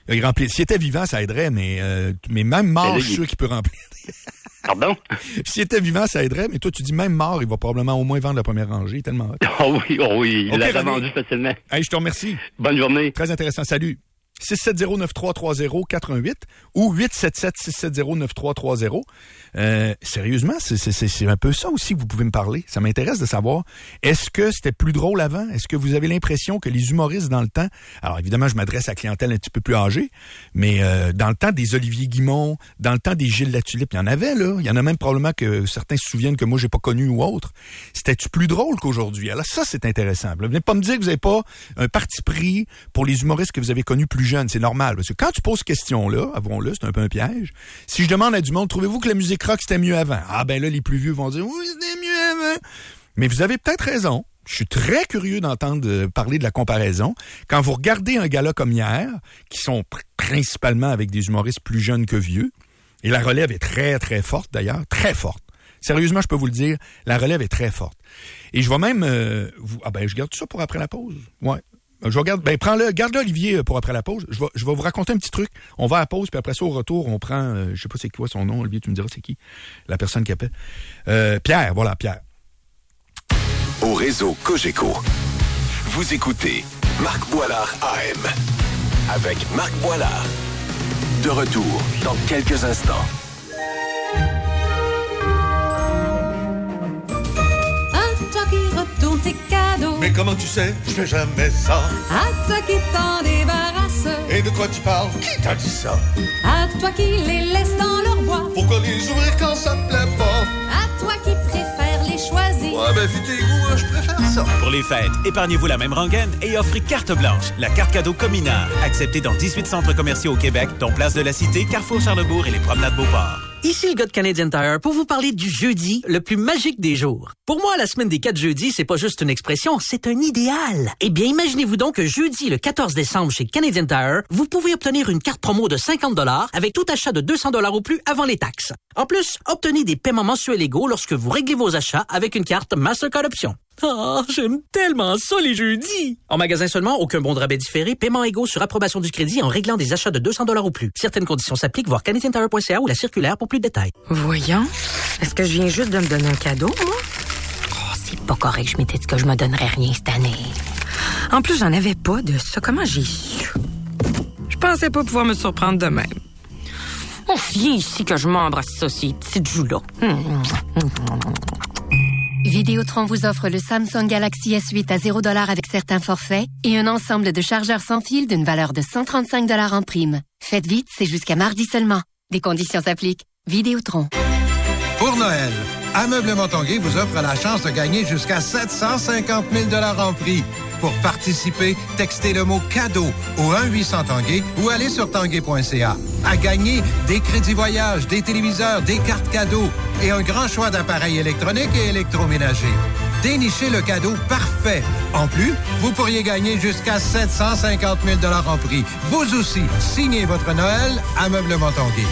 Il remplit. S'il était vivant, ça aiderait, mais, euh, mais même mort, là, je suis il... sûr qu'il peut remplir. Pardon? S'il était vivant, ça aiderait, mais toi, tu dis même mort, il va probablement au moins vendre la première rangée, tellement hot. Oh oui, oh oui, il okay, l'a vendu facilement. Hey, je te remercie. Bonne journée. Très intéressant. Salut. six sept zéro neuf trois trois zéro quatre un huit ou huit sept sept six sept zéro neuf trois trois zéro. Euh, sérieusement, c'est, c'est, c'est un peu ça aussi que vous pouvez me parler. Ça m'intéresse de savoir, est-ce que c'était plus drôle avant? Est-ce que vous avez l'impression que les humoristes dans le temps, alors évidemment, je m'adresse à la clientèle un petit peu plus âgée, mais euh, dans le temps des Olivier Guimond, dans le temps des Gilles Latulippe, il y en avait, là. Il y en a même probablement que certains se souviennent que moi, j'ai pas connu ou autre. C'était-tu plus drôle qu'aujourd'hui? Alors ça, c'est intéressant. Là, venez pas me dire que vous n'avez pas un parti pris pour les humoristes que vous avez connus plus jeunes. C'est normal. Parce que quand tu poses cette question-là, avouons-le, c'est un peu un piège. Si je demande à du monde, trouvez-vous que la musique rock, c'était mieux avant? Ah ben là, les plus vieux vont dire, oui, c'était mieux avant. Mais vous avez peut-être raison. Je suis très curieux d'entendre parler de la comparaison. Quand vous regardez un gala comme hier, qui sont pr- principalement avec des humoristes plus jeunes que vieux, et la relève est très, très forte d'ailleurs, très forte. Sérieusement, je peux vous le dire, la relève est très forte. Et je vais même... Euh, vous, ah ben, je garde tout ça pour après la pause. Ouais. Je regarde, ben prends-le, garde-le Olivier pour après la pause. Je vais, je vais vous raconter un petit truc. On va à la pause, puis après ça, au retour, on prend, euh, je sais pas c'est quoi son nom, Olivier, tu me diras c'est qui, la personne qui appelle. Euh, Pierre, voilà, Pierre. Au réseau Cogeco, vous écoutez Marc Boilard A M avec Marc Boilard. De retour dans quelques instants. Toi qui retourne tes cadeaux. Mais comment tu sais? Je fais jamais ça. À toi qui t'en débarrasses. Et de quoi tu parles? Qui t'a dit ça? À toi qui les laisses dans leur bois. Pourquoi les ouvrir quand ça me plaît pas? À toi qui préfères les choisir. Ouais, ben, vu tes goûts, je préfère ça. Pour les fêtes, épargnez-vous la même rengaine et offrez carte blanche, la carte cadeau Cominard. Acceptée dans dix-huit centres commerciaux au Québec, dont Place de la Cité, Carrefour Charlebourg et les Promenades Beauport. Ici le gars de Canadian Tire pour vous parler du jeudi, le plus magique des jours. Pour moi, la semaine des quatre jeudis, c'est pas juste une expression, c'est un idéal. Eh bien, imaginez-vous donc que jeudi, le quatorze décembre, chez Canadian Tire, vous pouvez obtenir une carte promo de cinquante dollars avec tout achat de deux cents dollars ou plus avant les taxes. En plus, obtenez des paiements mensuels égaux lorsque vous réglez vos achats avec une carte Mastercard Option. Oh, j'aime tellement ça les jeudis! En magasin seulement, aucun bon de rabais différé, paiement égaux sur approbation du crédit en réglant des achats de deux cents dollars ou plus. Certaines conditions s'appliquent, voir canadian tire point c a ou la circulaire pour plus de détails. Voyons, est-ce que je viens juste de me donner un cadeau, moi? Oh, c'est pas correct, je m'étais dit que je me donnerais rien cette année. En plus, j'en avais pas de ça. Comment j'ai su? Je pensais pas pouvoir me surprendre de même. Oh, viens ici que je m'embrasse ça, ces petites joues-là. Vidéotron vous offre le Samsung Galaxy S huit à zéro dollars avec certains forfaits et un ensemble de chargeurs sans fil d'une valeur de cent trente-cinq dollars en prime. Faites vite, c'est jusqu'à mardi seulement. Des conditions s'appliquent. Vidéotron. Pour Noël, Ameublement Tanguay vous offre la chance de gagner jusqu'à sept cent cinquante mille dollars en prix. Pour participer, textez le mot « cadeau » au un huit cents Tanguay ou allez sur tanguay point c a. À gagner, des crédits voyage, des téléviseurs, des cartes cadeaux et un grand choix d'appareils électroniques et électroménagers. Dénichez le cadeau parfait. En plus, vous pourriez gagner jusqu'à sept cent cinquante mille dollars en prix. Vous aussi, signez votre Noël Ameublement Tanguay.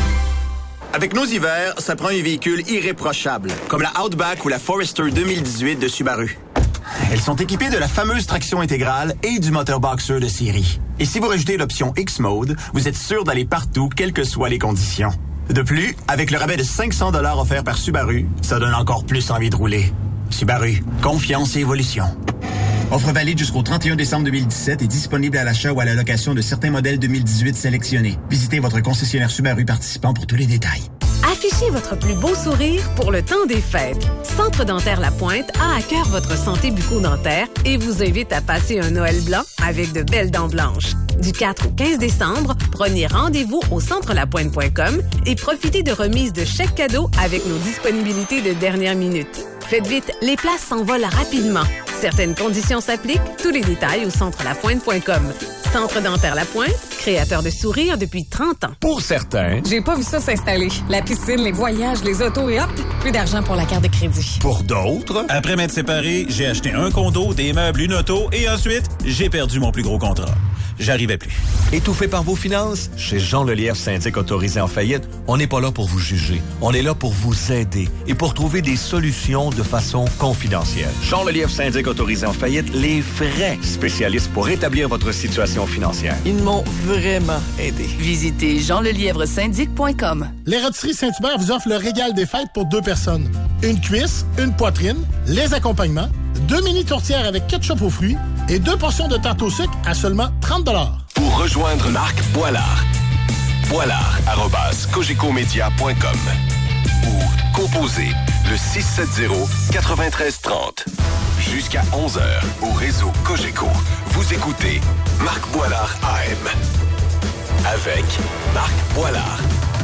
Avec nos hivers, ça prend un véhicule irréprochable, comme la Outback ou la Forester deux mille dix-huit de Subaru. Elles sont équipées de la fameuse traction intégrale et du moteur boxer de série. Et si vous rajoutez l'option X-Mode, vous êtes sûr d'aller partout, quelles que soient les conditions. De plus, avec le rabais de cinq cents dollars offert par Subaru, ça donne encore plus envie de rouler. Subaru, confiance et évolution. Offre valide jusqu'au trente et un décembre deux mille dix-sept et disponible à l'achat ou à la location de certains modèles deux mille dix-huit sélectionnés. Visitez votre concessionnaire Subaru participant pour tous les détails. Affichez votre plus beau sourire pour le temps des fêtes. Centre Dentaire La Pointe a à cœur votre santé bucco-dentaire et vous invite à passer un Noël blanc avec de belles dents blanches. Du quatre au quinze décembre, prenez rendez-vous au centre la pointe point com et profitez de remises de chèques cadeaux avec nos disponibilités de dernière minute. Faites vite, les places s'envolent rapidement. Certaines conditions s'appliquent. Tous les détails au centre la pointe point com. Centre Dentaire La Pointe, créateur de sourires depuis trente ans. Pour certains... J'ai pas vu ça s'installer. La piscine, les voyages, les autos et hop, plus d'argent pour la carte de crédit. Pour d'autres... Après m'être séparé, j'ai acheté un condo, des meubles, une auto et ensuite, j'ai perdu mon plus gros contrat. J'arrivais plus. Étouffé par vos finances? Chez Jean Lelièvre Syndic autorisé en faillite, on n'est pas là pour vous juger. On est là pour vous aider et pour trouver des solutions de façon confidentielle. Jean Lelièvre Syndic autorisé en faillite, les vrais spécialistes pour rétablir votre situation éducation financière. Ils m'ont vraiment aidé. Visitez jean lelièvre syndic point com. Les Rôtisseries Saint-Hubert vous offrent le régal des fêtes pour deux personnes. Une cuisse, une poitrine, les accompagnements, deux mini tourtières avec ketchup aux fruits et deux portions de tarte au sucre à seulement trente dollars. Pour rejoindre Marc Boilard, boilard arobase cogeco media point com ou composez le six sept zéro, neuf trois trois zéro. Jusqu'à onze heures au réseau Cogeco. Vous écoutez Marc Boilard A M avec Marc Boilard.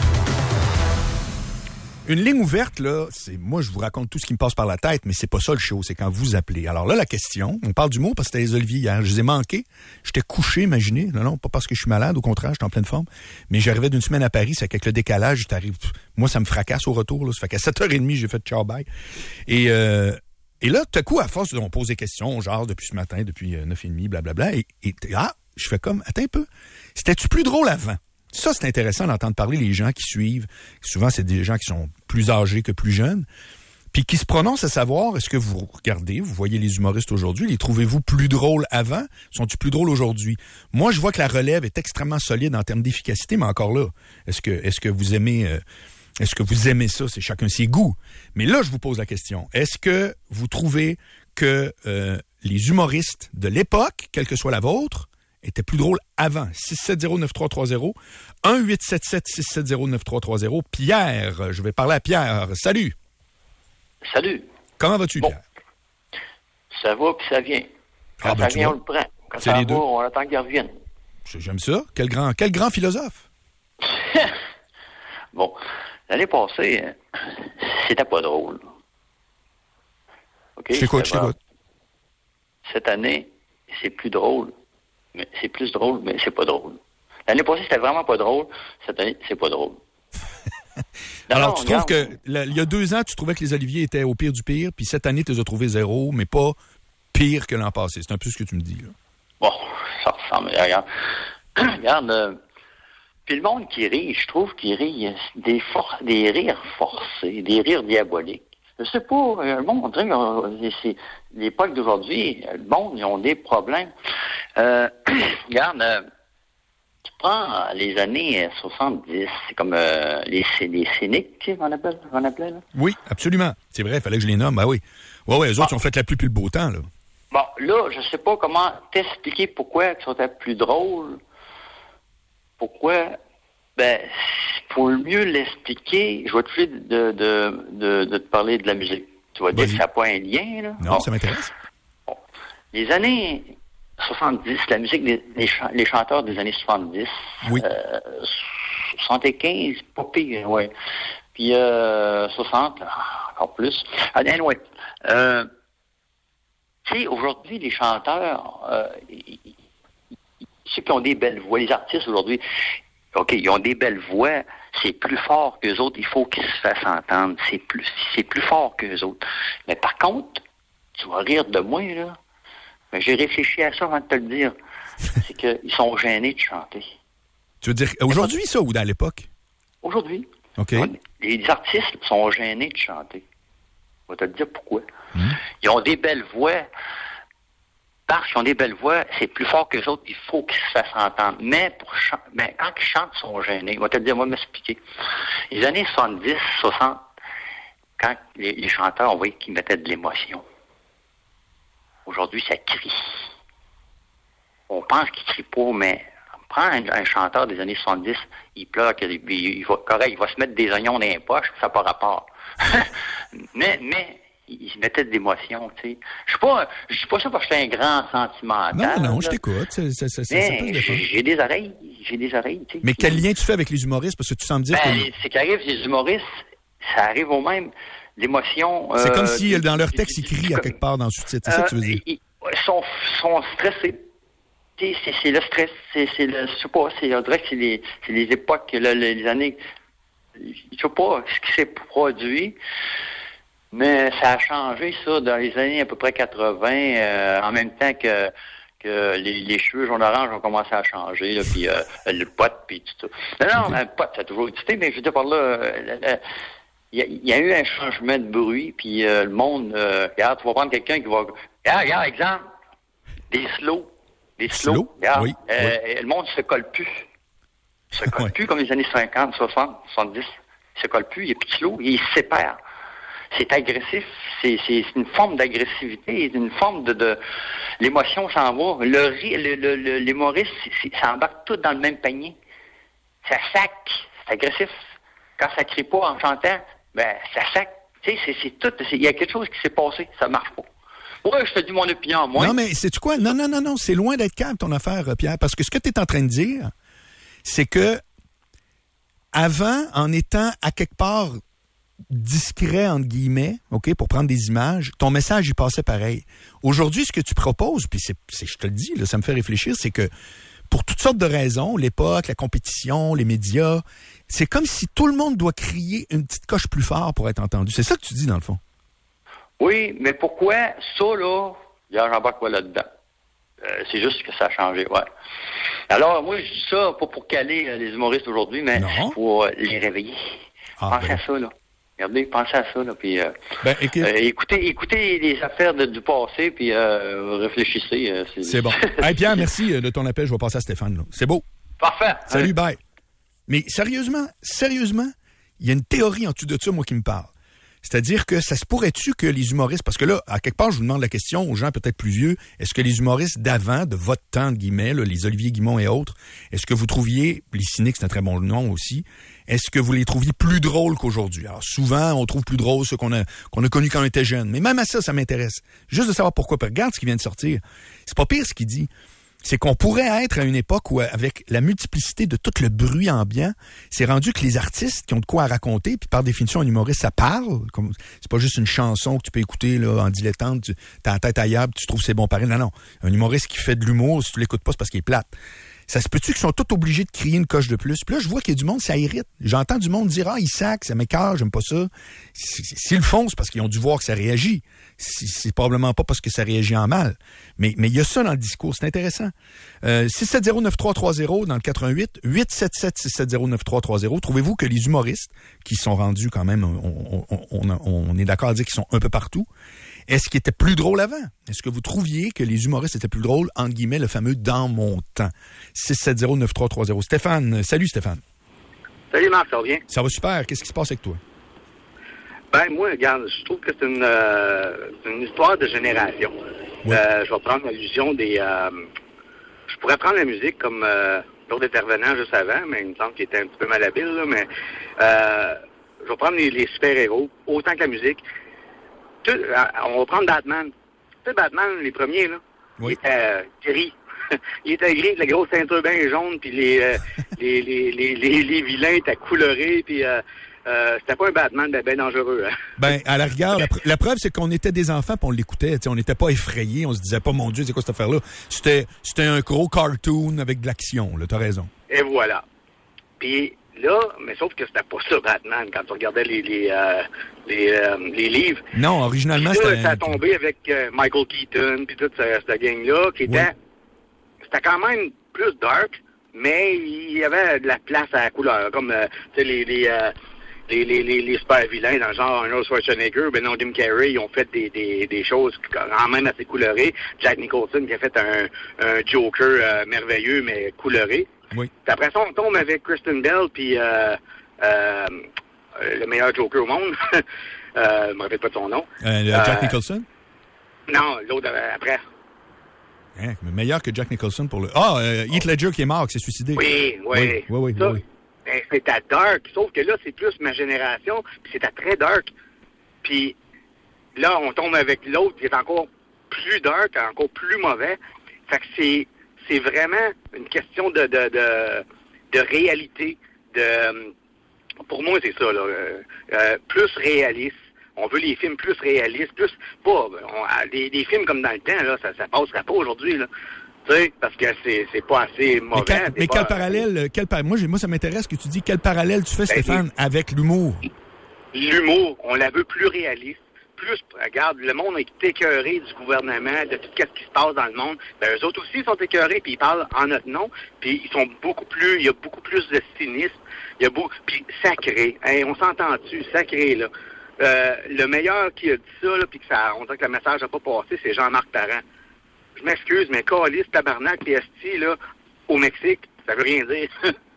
Une ligne ouverte, là, c'est moi, je vous raconte tout ce qui me passe par la tête, mais c'est pas ça le show, c'est quand vous appelez. Alors là, la question, on parle d'humour parce que c'était les Olivier hier. Je les ai manqués. J'étais couché, imaginez. Non, non, pas parce que je suis malade, au contraire, j'étais en pleine forme. Mais j'arrivais d'une semaine à Paris, c'est qu'avec le décalage, t'arrives. Moi, ça me fracasse au retour, là. Ça fait qu'à sept heures trente, j'ai fait ciao bye. Et, euh, et là, tout à coup, à force, on pose des questions, genre, depuis ce matin, depuis euh, neuf heures trente, blablabla. Et, et ah, je fais comme, attends un peu. C'était-tu plus drôle avant? Ça, c'est intéressant d'entendre parler les gens qui suivent. Souvent, c'est des gens qui sont plus âgés que plus jeunes, puis qui se prononcent à savoir, est-ce que vous regardez, vous voyez les humoristes aujourd'hui, les trouvez-vous plus drôles avant? Sont-ils plus drôles aujourd'hui? Moi, je vois que la relève est extrêmement solide en termes d'efficacité, mais encore là, est-ce que, est-ce que vous aimez, euh, est-ce que vous aimez ça? C'est chacun ses goûts. Mais là, je vous pose la question. Est-ce que vous trouvez que euh, les humoristes de l'époque, quelle que soit la vôtre, était plus drôle avant. six sept zéro, neuf trois trois zéro. un huit sept sept, six sept zéro, neuf trois trois zéro. Pierre, je vais parler à Pierre. Salut. Salut. Comment vas-tu, bon. Pierre? Ça va puis ça vient. Quand ah, ben, ça vient, vois. On le prend. Quand C'est ça va, deux. On attend qu'il revienne. J'aime ça. Quel grand, quel grand philosophe. Bon, l'année passée, c'était pas drôle. OK? Je t'écoute, je t'écoute. Cette année, c'est plus drôle. Mais c'est plus drôle, mais c'est pas drôle. L'année passée, c'était vraiment pas drôle. Cette année, c'est pas drôle. Non, Alors, non, tu trouves que, là, il y a deux ans, tu trouvais que les Oliviers étaient au pire du pire, puis cette année, tu les as trouvés zéro, mais pas pire que l'an passé. C'est un peu ce que tu me dis, là. Bon, ça ressemble. Regarde, regarde euh, puis le monde qui rit, je trouve qu'il rit des, for- des rires forcés, des rires diaboliques. Je sais pas, le monde, on dirait que c'est l'époque d'aujourd'hui, le monde, ils ont des problèmes. Euh, regarde, euh, tu prends les années soixante-dix, c'est comme euh, les, les cyniques, on appelle, on appelait, là? Oui, absolument. C'est vrai, il fallait que je les nomme. Ben oui. Ouais, ouais, eux autres, ils ont fait la pluie puis le beau temps, là. Bon, là, je sais pas comment t'expliquer pourquoi ils sont plus drôles. Pourquoi? Ben, pour mieux l'expliquer, je vais te faire de, de, de, de te parler de la musique. Tu vas dire que ça n'a pas un lien, là? Non, bon. Ça m'intéresse. Bon. Les années soixante-dix, la musique des les, ch- les chanteurs des années soixante-dix, oui. euh, soixante-quinze, pas pire, ouais. Puis euh, soixante, encore plus. Anyway, euh, tu sais, aujourd'hui, les chanteurs, euh, ils, ils, ceux qui ont des belles voix, les artistes aujourd'hui, OK, ils ont des belles voix, c'est plus fort qu'eux autres, il faut qu'ils se fassent entendre, c'est plus c'est plus fort qu'eux autres. Mais par contre, tu vas rire de moi, là, mais j'ai réfléchi à ça avant de te le dire, c'est qu'ils sont gênés de chanter. Tu veux dire aujourd'hui, ça, ou dans l'époque? Aujourd'hui. OK. Les artistes sont gênés de chanter. Je vais te le dire pourquoi. Mmh. Ils ont des belles voix. Parce qu'ils ont des belles voix, c'est plus fort que les autres, il faut qu'ils se fassent entendre. Mais pour ch- mais quand ils chantent, ils sont gênés. Je vais te le dire, moi, m'expliquer. Les années soixante-dix, soixante, quand les, les chanteurs, on voyait qu'ils mettaient de l'émotion. Aujourd'hui, ça crie. On pense qu'ils crient pas, mais prends un, un chanteur des années soixante-dix, il pleure, il, il, il va, correct, il va se mettre des oignons dans les poches, ça n'a pas rapport. mais, mais, il se mettait de l'émotion, tu sais. Je suis pas, je suis pas ça parce que je suis un grand sentimental. Non, non, là. je t'écoute. C'est, c'est, c'est, mais c'est j'ai des oreilles, j'ai des oreilles, tu sais. Mais quel lien tu fais avec les humoristes? Parce que tu sembles dire ben, que... c'est qu'arrive les humoristes, ça arrive au même, l'émotion... C'est euh, comme si, dans leur texte, ils crient à quelque part dans le sous-titre. C'est euh, ça que tu veux dire? Ils sont, sont stressés. C'est, c'est le stress, c'est, c'est le, je sais pas, c'est, on dirait que c'est les, c'est les époques, là, les années, je sais pas ce qui s'est produit, mais ça a changé, ça, dans les années à peu près quatre-vingts, euh, en même temps que, que les, les cheveux jaune-orange ont commencé à changer, là, puis euh, le pot, puis tout ça. Non, non, okay. Le pot, ça a toujours existé, mais je veux dire par là, il y, y a eu un changement de bruit, puis euh, le monde, euh, regarde, tu vas prendre quelqu'un qui va, regarde, regarde, exemple, des slows. Les slow. Slow, Regarde, oui, euh, le monde se colle plus. Il se colle Ouais. plus comme les années cinquante, soixante, soixante-dix. Il se colle plus, il n'y a plus de slow, il se sépare. C'est agressif, c'est, c'est, c'est une forme d'agressivité, une forme de... de l'émotion s'en va. Le, ri- le, le, le, l'humoriste, c'est, c'est, ça embarque tout dans le même panier. Ça sac, c'est agressif. Quand ça crie pas en chantant, ben ça sac. Tu sais, c'est, c'est tout. Il y a quelque chose qui s'est passé, ça marche pas. Ouais, je te dis mon opinion, moi. Non, mais sais-tu quoi? Non, non, non, non, c'est loin d'être calme ton affaire, Pierre, parce que ce que tu es en train de dire, c'est que avant, en étant à quelque part discret, entre guillemets, OK, pour prendre des images, ton message, il passait pareil. Aujourd'hui, ce que tu proposes, puis c'est, c'est je te le dis, là, ça me fait réfléchir, c'est que pour toutes sortes de raisons, l'époque, la compétition, les médias, c'est comme si tout le monde doit crier une petite coche plus fort pour être entendu. C'est ça que tu dis, dans le fond. Oui, mais pourquoi ça, là, j'embarque pas là-dedans. Euh, c'est juste que ça a changé, ouais. Alors, moi, je dis ça, pas pour caler euh, les humoristes aujourd'hui, mais Non. pour euh, les réveiller. Ah, pensez ben. à ça, là. Regardez, pensez à ça, là, puis euh, Ben, écoute, euh, écoutez, écoutez les affaires de- du passé, puis euh, réfléchissez. euh, c'est... c'est bon. Hey Pierre, merci de ton appel. Je vais passer à Stéphane. Là. C'est beau. Parfait. Salut, bye. Mais sérieusement, sérieusement, il y a une théorie en dessous de ça, moi, qui me parle. C'est-à-dire que ça se pourrait-tu que les humoristes, parce que là, à quelque part, je vous demande la question aux gens peut-être plus vieux, est-ce que les humoristes d'avant, de votre temps, de guillemets, là, les Olivier Guimond et autres, est-ce que vous trouviez, les cyniques, c'est un très bon nom aussi, est-ce que vous les trouviez plus drôles qu'aujourd'hui? Alors, souvent, on trouve plus drôles ceux qu'on a, qu'on a connus quand on était jeune. Mais même à ça, ça m'intéresse. Juste de savoir pourquoi. Puis regarde ce qui vient de sortir. C'est pas pire ce qu'il dit. C'est qu'on pourrait être à une époque où, avec la multiplicité de tout le bruit ambiant, c'est rendu que les artistes qui ont de quoi à raconter, puis par définition, un humoriste, ça parle. Comme, c'est pas juste une chanson que tu peux écouter là, en dilettante, tu as la tête ailleurs, puis tu trouves que c'est bon pareil. Non, non. Un humoriste qui fait de l'humour, si tu l'écoutes pas, c'est parce qu'il est plate. Ça se peut-tu qu'ils sont tous obligés de crier une coche de plus? Puis là, je vois qu'il y a du monde, ça irrite. J'entends du monde dire « Ah, ils sacent, ça m'écoeure, j'aime pas ça. » S'ils le font, c'est parce qu'ils ont dû voir que ça réagit. C'est, c'est probablement pas parce que ça réagit en mal. Mais mais il y a ça dans le discours, c'est intéressant. Euh, six sept zéro neuf trois trois zéro dans le quatre-vingt-huit, huit sept sept six sept zéro neuf trois trois zéro. Trouvez-vous que les humoristes, qui sont rendus quand même, on, on, on, on est d'accord à dire qu'ils sont un peu partout, est-ce qu'ils étaient plus drôles avant? Est-ce que vous trouviez que les humoristes étaient plus drôles, entre guillemets, le fameux « dans mon temps » six sept zéro neuf trois trois zéro. Stéphane, salut Stéphane. Salut Marc, ça va bien? Ça va super. Qu'est-ce qui se passe avec toi? Ben moi, regarde, je trouve que c'est une, euh, c'est une histoire de génération. Oui. Euh, je vais prendre l'allusion des... Euh, je pourrais prendre la musique comme euh, l'autre intervenant juste avant, mais il me semble qu'il était un petit peu malhabile, là, mais euh, je vais prendre les, les super-héros, autant que la musique. Tout, euh, on va prendre Batman. Tu sais, Batman, les premiers, là, oui. il était euh, gris. Il était gris avec la grosse ceinture bien jaune, puis les, euh, les, les, les, les, les vilains étaient colorés, puis euh, euh, c'était pas un Batman bien ben dangereux. Hein. Ben, à la rigueur, la, pr- la preuve, c'est qu'on était des enfants puis on l'écoutait. T'sais, on n'était pas effrayés, on se disait pas, mon Dieu, c'est quoi cette affaire-là? C'était, c'était un gros cartoon avec de l'action, là, t'as raison. Et voilà. Puis là, mais sauf que c'était pas ça, Batman, quand tu regardais les les, euh, les, euh, les livres. Non, originalement, Puis là, c'était... ça a tombé avec euh, Michael Keaton, puis toute cette, cette gang-là, qui était... Oui. C'était quand même plus dark, mais il y avait de la place à la couleur, comme, euh, tu sais, les... les euh, Les, les, les, les super vilains dans le genre Arnold Schwarzenegger, ben non, Jim Carrey, ils ont fait des, des, des choses quand même assez colorées. Jack Nicholson qui a fait un, un Joker euh, merveilleux, mais coloré. Oui. Puis après ça, on tombe avec Kristen Bell, puis euh, euh, le meilleur Joker au monde. euh, je me rappelle pas de son nom. Euh, Jack Euh, Nicholson? Non, l'autre euh, après. Hein, mais meilleur que Jack Nicholson pour le... Ah, euh, Heath Ledger qui est mort, qui s'est suicidé. Oui, oui. Oui, oui, oui. Ça, oui. ben, c'était dark, sauf que là, c'est plus ma génération, puis c'était très dark. Puis là, on tombe avec l'autre qui est encore plus dark, encore plus mauvais. Fait que c'est, c'est vraiment une question de, de, de, de réalité. De, pour moi, c'est ça, là. Euh, euh, plus réaliste. On veut les films plus réalistes, plus... Pas... On, des, des films comme dans le temps, là, ça, ça passerait pas aujourd'hui, là. Tu sais, parce que c'est, c'est pas assez mauvais. Mais, quel, mais pas, quel parallèle, quel par... moi, j'ai, moi, ça m'intéresse que tu dis, quel parallèle tu fais, ben, Stéphane, avec l'humour? L'humour, on la veut plus réaliste. Plus, regarde, le monde est écœuré du gouvernement, de tout ce qui se passe dans le monde. Ben, eux autres aussi sont écœurés, puis ils parlent en notre nom, puis ils sont beaucoup plus, il y a beaucoup plus de cynisme, il y a beaucoup, puis sacré. Hey, on s'entend-tu, sacré, là. Euh, le meilleur qui a dit ça, là, puis que ça, on dirait que le message n'a pas passé, c'est Jean-Marc Parent. je m'excuse, mais calice, tabarnak, P S T, là, au Mexique, ça veut rien dire.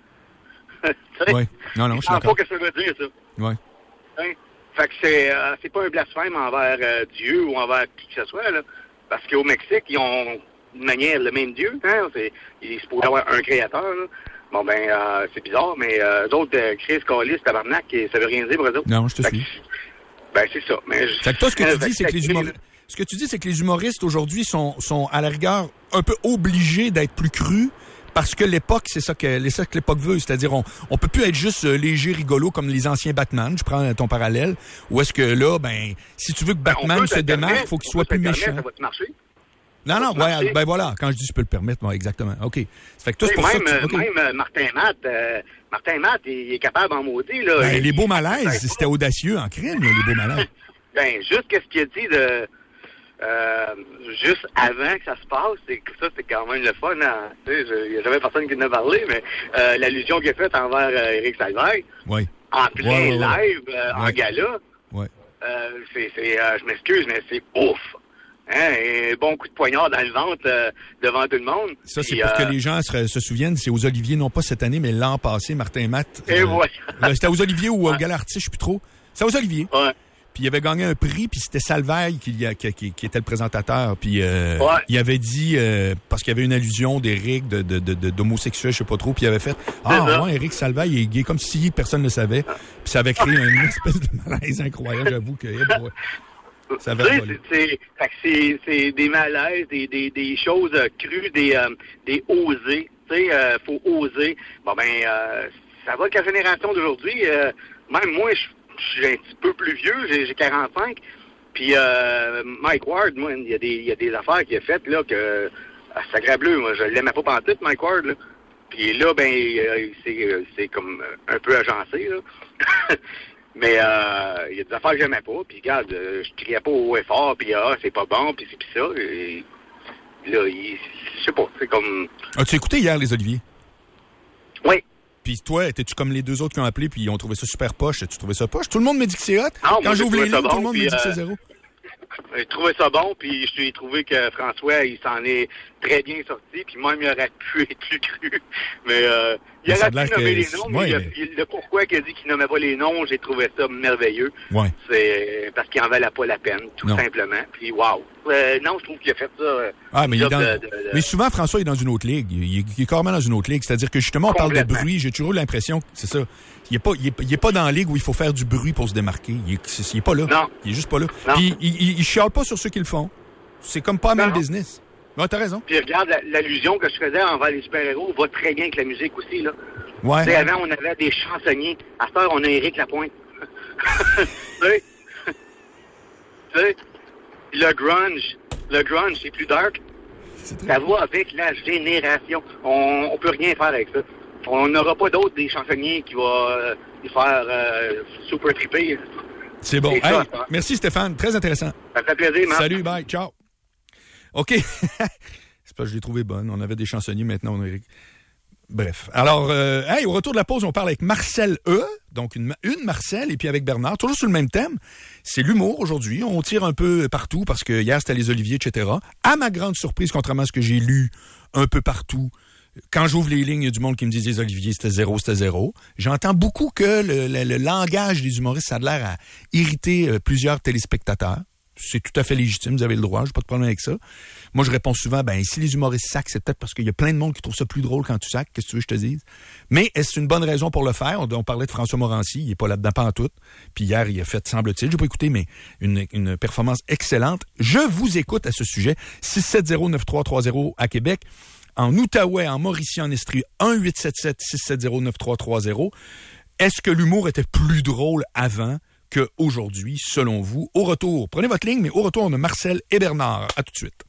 Oui. Non, non, je suis sais d'accord. pas ce que ça veut dire, ça. Oui. Hein? Fait que c'est, euh, c'est pas un blasphème envers euh, Dieu ou envers qui que ce soit, là. Parce qu'au Mexique, ils ont une manière, le même Dieu, hein. C'est, il est supposé avoir un créateur, là. Bon, ben, euh, c'est bizarre, mais euh, eux autres, euh, Chris, Calis, tabarnak, ça veut rien dire pour eux autres. Non, je te fait suis. Que, ben, c'est ça. Mais je, fait que toi, ce que tu euh, dis, c'est que les humoristes... Ce que tu dis, c'est que les humoristes, aujourd'hui, sont, sont, à la rigueur, un peu obligés d'être plus crus parce que l'époque, c'est ça que, c'est ça que l'époque veut. C'est-à-dire, on, on peut plus être juste euh, léger, rigolo comme les anciens Batman. Je prends ton parallèle. Ou est-ce que là, ben, si tu veux que Batman ben, se démarque, il faut qu'il soit plus méchant. Ça va te marcher. Non, non, ouais, ben voilà, quand je dis je peux le permettre, bon, exactement. OK. Ça fait que toi, c'est pour même, ça que tu... okay. Même Martin Matt, euh, Martin Matt, il est capable en maudit, là. Ben, il, les beaux malaises, il, c'était audacieux en crime, là, les beaux malaises. Ben, juste qu'est-ce qu'il a dit de... Euh, juste avant que ça se passe, c'est que ça, c'est quand même le fun. Hein? Tu sais, il n'y a jamais personne qui en a parlé, mais euh, l'allusion qu'il a faite envers euh, Éric Salvaire, oui. en plein ouais, ouais, ouais. live, euh, ouais. en gala, ouais. euh, c'est, c'est euh, je m'excuse, mais c'est ouf. Hein? Et bon coup de poignard dans le ventre euh, devant tout le monde. Ça, puis, c'est pour euh, que les gens se, se souviennent, c'est aux Oliviers, non pas cette année, mais l'an passé, Martin Matt. Et euh, voilà. C'était aux Oliviers ou ouais. au Gala Artiste, je sais plus trop. C'était aux Oliviers. Ouais. Puis il avait gagné un prix, puis c'était Salvaille qui, qui, qui, qui était le présentateur. Puis euh, ouais. il avait dit, euh, parce qu'il y avait une allusion d'Éric, de, de, de, de, d'homosexuel, je sais pas trop, puis il avait fait « Ah, ouais, Éric Salvaille, il est gay », comme si personne ne le savait. Puis ça avait créé une espèce de malaise incroyable, j'avoue que... Eh, ouais, ça avait c'est, c'est, c'est, c'est des malaises, des, des, des choses crues, des, euh, des osés. Tu sais, euh, faut oser. Bon, ben, euh, ça va avec la génération d'aujourd'hui. Euh, même moi, je Je suis un petit peu plus vieux, j'ai, j'ai quarante-cinq. Puis euh, Mike Ward, moi, il y a des il y a des affaires qu'il a faites là que ah, sacré-bleu, moi, je l'aimais pas pantoute, Mike Ward, là. Puis là, ben euh, c'est, c'est comme un peu agencé, là. Mais euh, il y a des affaires que j'aimais pas, puis regarde, euh, je criais pas haut et fort, puis ah, c'est pas bon, puis c'est pis ça. Et, là, il, je sais pas, c'est comme... As-tu écouté hier les Oliviers? Oui. Puis toi, étais-tu comme les deux autres qui ont appelé puis ils ont trouvé ça super poche? Tu trouvais ça poche? Tout le monde me dit que c'est hot. Non, quand j'ouvre les lignes, bon, tout le monde puis, me dit euh, que c'est zéro. J'ai trouvé ça bon, puis j'ai trouvé que François, il s'en est très bien sorti, puis même, il aurait pu être plus cru. Mais euh, il mais aurait pu nommer que... les noms, mais, ouais, le, mais... le pourquoi qu'il a dit qu'il nommait pas les noms, j'ai trouvé ça merveilleux. Ouais. C'est parce qu'il en valait pas la peine, tout non. simplement. Puis waouh. Euh, non, je trouve qu'il a fait ça. Euh, ah, mais, il est dans... de, de, de... mais souvent, François est dans une autre ligue. Il est, il est carrément dans une autre ligue. C'est-à-dire que justement, on parle de bruit. J'ai toujours l'impression que c'est ça. Il est pas, il est, il est pas dans la ligue où il faut faire du bruit pour se démarquer. Il est, il est pas là. Non. Il est juste pas là. Puis il, il, il chiale pas sur ceux qui le font. C'est comme pas même business. Non, t'as raison. Puis regarde, la, l'allusion que je faisais envers les super-héros va très bien avec la musique aussi, là. Ouais. Tu sais, avant, on avait des chansonniers. À cette heure, on a Éric Lapointe. Tu sais? Tu sais? Le grunge. Le grunge, c'est plus dark. C'est ça va avec la génération. On, on peut rien faire avec ça. On n'aura pas d'autres des chansonniers qui vont euh, faire euh, super triper. C'est bon. C'est hey, ça, ça. Merci Stéphane, très intéressant. Ça fait plaisir, man. Salut, bye, ciao. OK. C'est pas que je l'ai trouvé bonne. On avait des chansonniers, maintenant on a... Bref. Alors, euh, hey, au retour de la pause, on parle avec Marcel E, donc une, une Marcel, et puis avec Bernard, toujours sur le même thème. C'est l'humour aujourd'hui. On tire un peu partout parce que hier, c'était les Oliviers, et cetera. À ma grande surprise, contrairement à ce que j'ai lu un peu partout, quand j'ouvre les lignes, il y a du monde qui me dit les Oliviers, c'était zéro, c'était zéro. J'entends beaucoup que le, le, le langage des humoristes, ça a l'air à irriter euh, plusieurs téléspectateurs. C'est tout à fait légitime, vous avez le droit, j'ai pas de problème avec ça. Moi, je réponds souvent, ben, si les humoristes sacent, c'est peut-être parce qu'il y a plein de monde qui trouve ça plus drôle quand tu sacs, qu'est-ce que tu veux que je te dise? Mais est-ce une bonne raison pour le faire? On, on parlait de François Morancy, il est pas là-dedans, pas en tout. Puis hier, il a fait, semble-t-il, j'ai pas écouté, mais une, une performance excellente. Je vous écoute à ce sujet. six sept zéro neuf trois trois zéro à Québec. En Outaouais, en Mauricie, en Estrie, un huit sept sept six sept zéro neuf trois trois zéro. Est-ce que l'humour était plus drôle avant qu'aujourd'hui, selon vous? Au retour, prenez votre ligne, mais au retour, on a Marcel et Bernard. À tout de suite.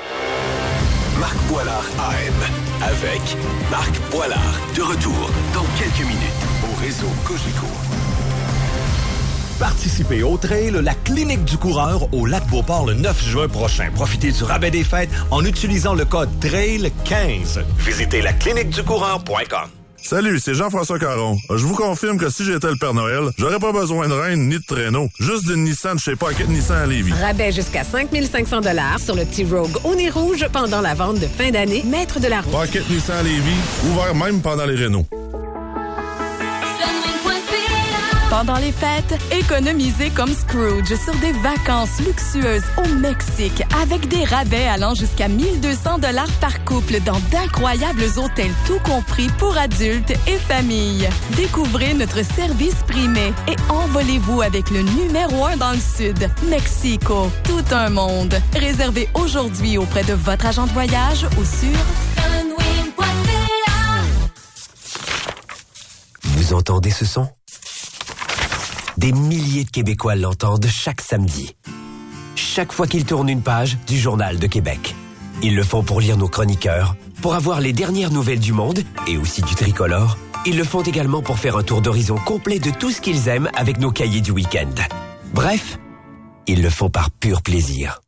Marc Boilard A M avec Marc Boilard. De retour dans quelques minutes au réseau Cogeco. Participez au trail La Clinique du Coureur au Lac-Beauport le neuf juin prochain. Profitez du rabais des fêtes en utilisant le code trail quinze. Visitez la clinique du coureur point com. Salut, c'est Jean-François Caron. Je vous confirme que si j'étais le Père Noël, j'aurais pas besoin de reine ni de traîneau. Juste d'une Nissan de chez Pocket Nissan à Lévis. Rabais jusqu'à cinq mille cinq cents dollars sur le petit Rogue au nez rouge pendant la vente de fin d'année, maître de la route. Pocket Nissan à Lévis, ouvert même pendant les rénaux. Pendant les fêtes, économisez comme Scrooge sur des vacances luxueuses au Mexique avec des rabais allant jusqu'à mille deux cents dollars par couple dans d'incroyables hôtels tout compris pour adultes et familles. Découvrez notre service primé et envolez-vous avec le numéro un dans le Sud, Mexico. Tout un monde. Réservez aujourd'hui auprès de votre agent de voyage ou sur sunwing point c a. Vous entendez ce son? Des milliers de Québécois l'entendent chaque samedi. Chaque fois qu'ils tournent une page du Journal de Québec. Ils le font pour lire nos chroniqueurs, pour avoir les dernières nouvelles du monde et aussi du tricolore. Ils le font également pour faire un tour d'horizon complet de tout ce qu'ils aiment avec nos cahiers du week-end. Bref, ils le font par pur plaisir.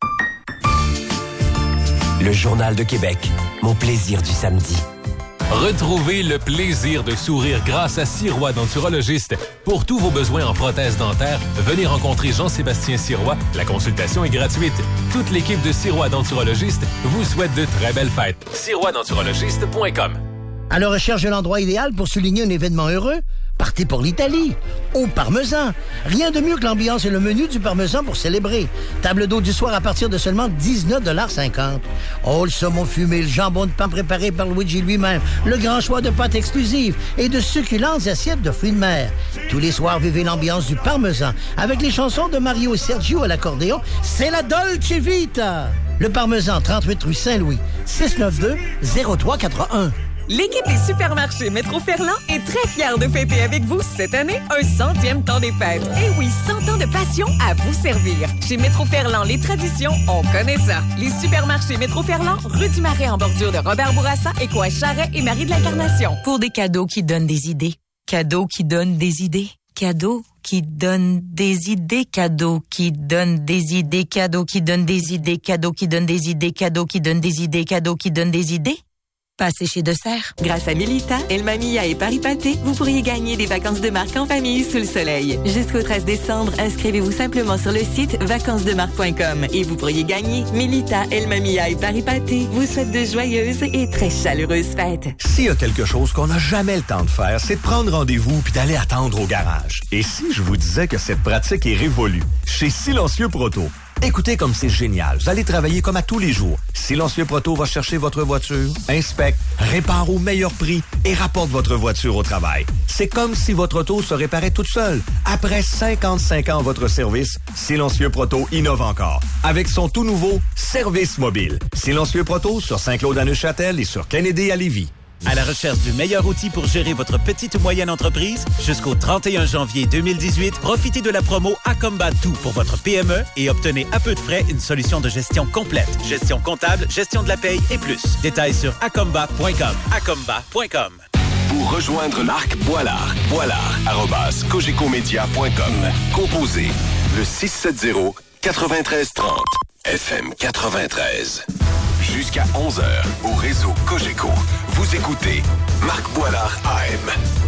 Le Journal de Québec, mon plaisir du samedi. Retrouvez le plaisir de sourire grâce à Sirois Denturologiste. Pour tous vos besoins en prothèses dentaires, venez rencontrer Jean-Sébastien Sirois. La consultation est gratuite. Toute l'équipe de Sirois Denturologiste vous souhaite de très belles fêtes. sirois denturologiste point com. À la recherche de l'endroit idéal pour souligner un événement heureux? Partez pour l'Italie, au Parmesan. Rien de mieux que l'ambiance et le menu du Parmesan pour célébrer. Table d'eau du soir à partir de seulement dix-neuf cinquante. Oh, le saumon fumé, le jambon de pain préparé par Luigi lui-même, le grand choix de pâtes exclusives et de succulentes assiettes de fruits de mer. Tous les soirs, vivez l'ambiance du Parmesan avec les chansons de Mario et Sergio à l'accordéon. C'est la Dolce Vita. Le Parmesan, trente-huit rue Saint-Louis, six neuf deux zéro trois quatre un. L'équipe des supermarchés Métro Ferland est très fière de fêter avec vous cette année un centième temps des fêtes. Et oui, cent ans de passion à vous servir. Chez Métro Ferland, les traditions, on connaît ça. Les supermarchés Métro Ferland, rue du Marais en bordure de Robert Bourassa et coin Charret et Marie de l'Incarnation. Pour des cadeaux qui donnent des idées. Cadeaux qui donnent des idées. Cadeaux qui donnent des idées. Cadeaux qui donnent des idées. Cadeaux qui donnent des idées. Cadeaux qui donnent des idées. Cadeaux qui donnent des idées. Cadeaux qui donnent des idées. Passez chez Dessert. Grâce à Milita, El Mamilla et Paris Pâté, vous pourriez gagner des vacances de marque en famille sous le soleil. Jusqu'au treize décembre, inscrivez-vous simplement sur le site vacances de marque point com et vous pourriez gagner. Milita, El Mamilla et Paris Pâté vous souhaitent de joyeuses et très chaleureuses fêtes. S'il y a quelque chose qu'on n'a jamais le temps de faire, c'est de prendre rendez-vous puis d'aller attendre au garage. Et si je vous disais que cette pratique est révolue? Chez Silencieux Proto. Écoutez comme c'est génial. Vous allez travailler comme à tous les jours. Silencieux Proto va chercher votre voiture, inspecte, répare au meilleur prix et rapporte votre voiture au travail. C'est comme si votre auto se réparait toute seule. Après cinquante-cinq ans à votre service, Silencieux Proto innove encore. Avec son tout nouveau service mobile. Silencieux Proto sur Saint-Claude à Neuchâtel et sur Kennedy à Lévis. À la recherche du meilleur outil pour gérer votre petite ou moyenne entreprise, jusqu'au trente et un janvier deux mille dix-huit, profitez de la promo Acomba Tout pour votre P M E et obtenez à peu de frais une solution de gestion complète. Gestion comptable, gestion de la paye et plus. Détails sur acomba point com. acomba point com. Pour rejoindre l'Arc Boilard, boilard arobase cogeco media point com. Composez le six sept zéro quatre-vingt-treize trente. F M quatre-vingt-treize. Jusqu'à onze heures, au réseau Cogeco, vous écoutez Marc Boilard A M.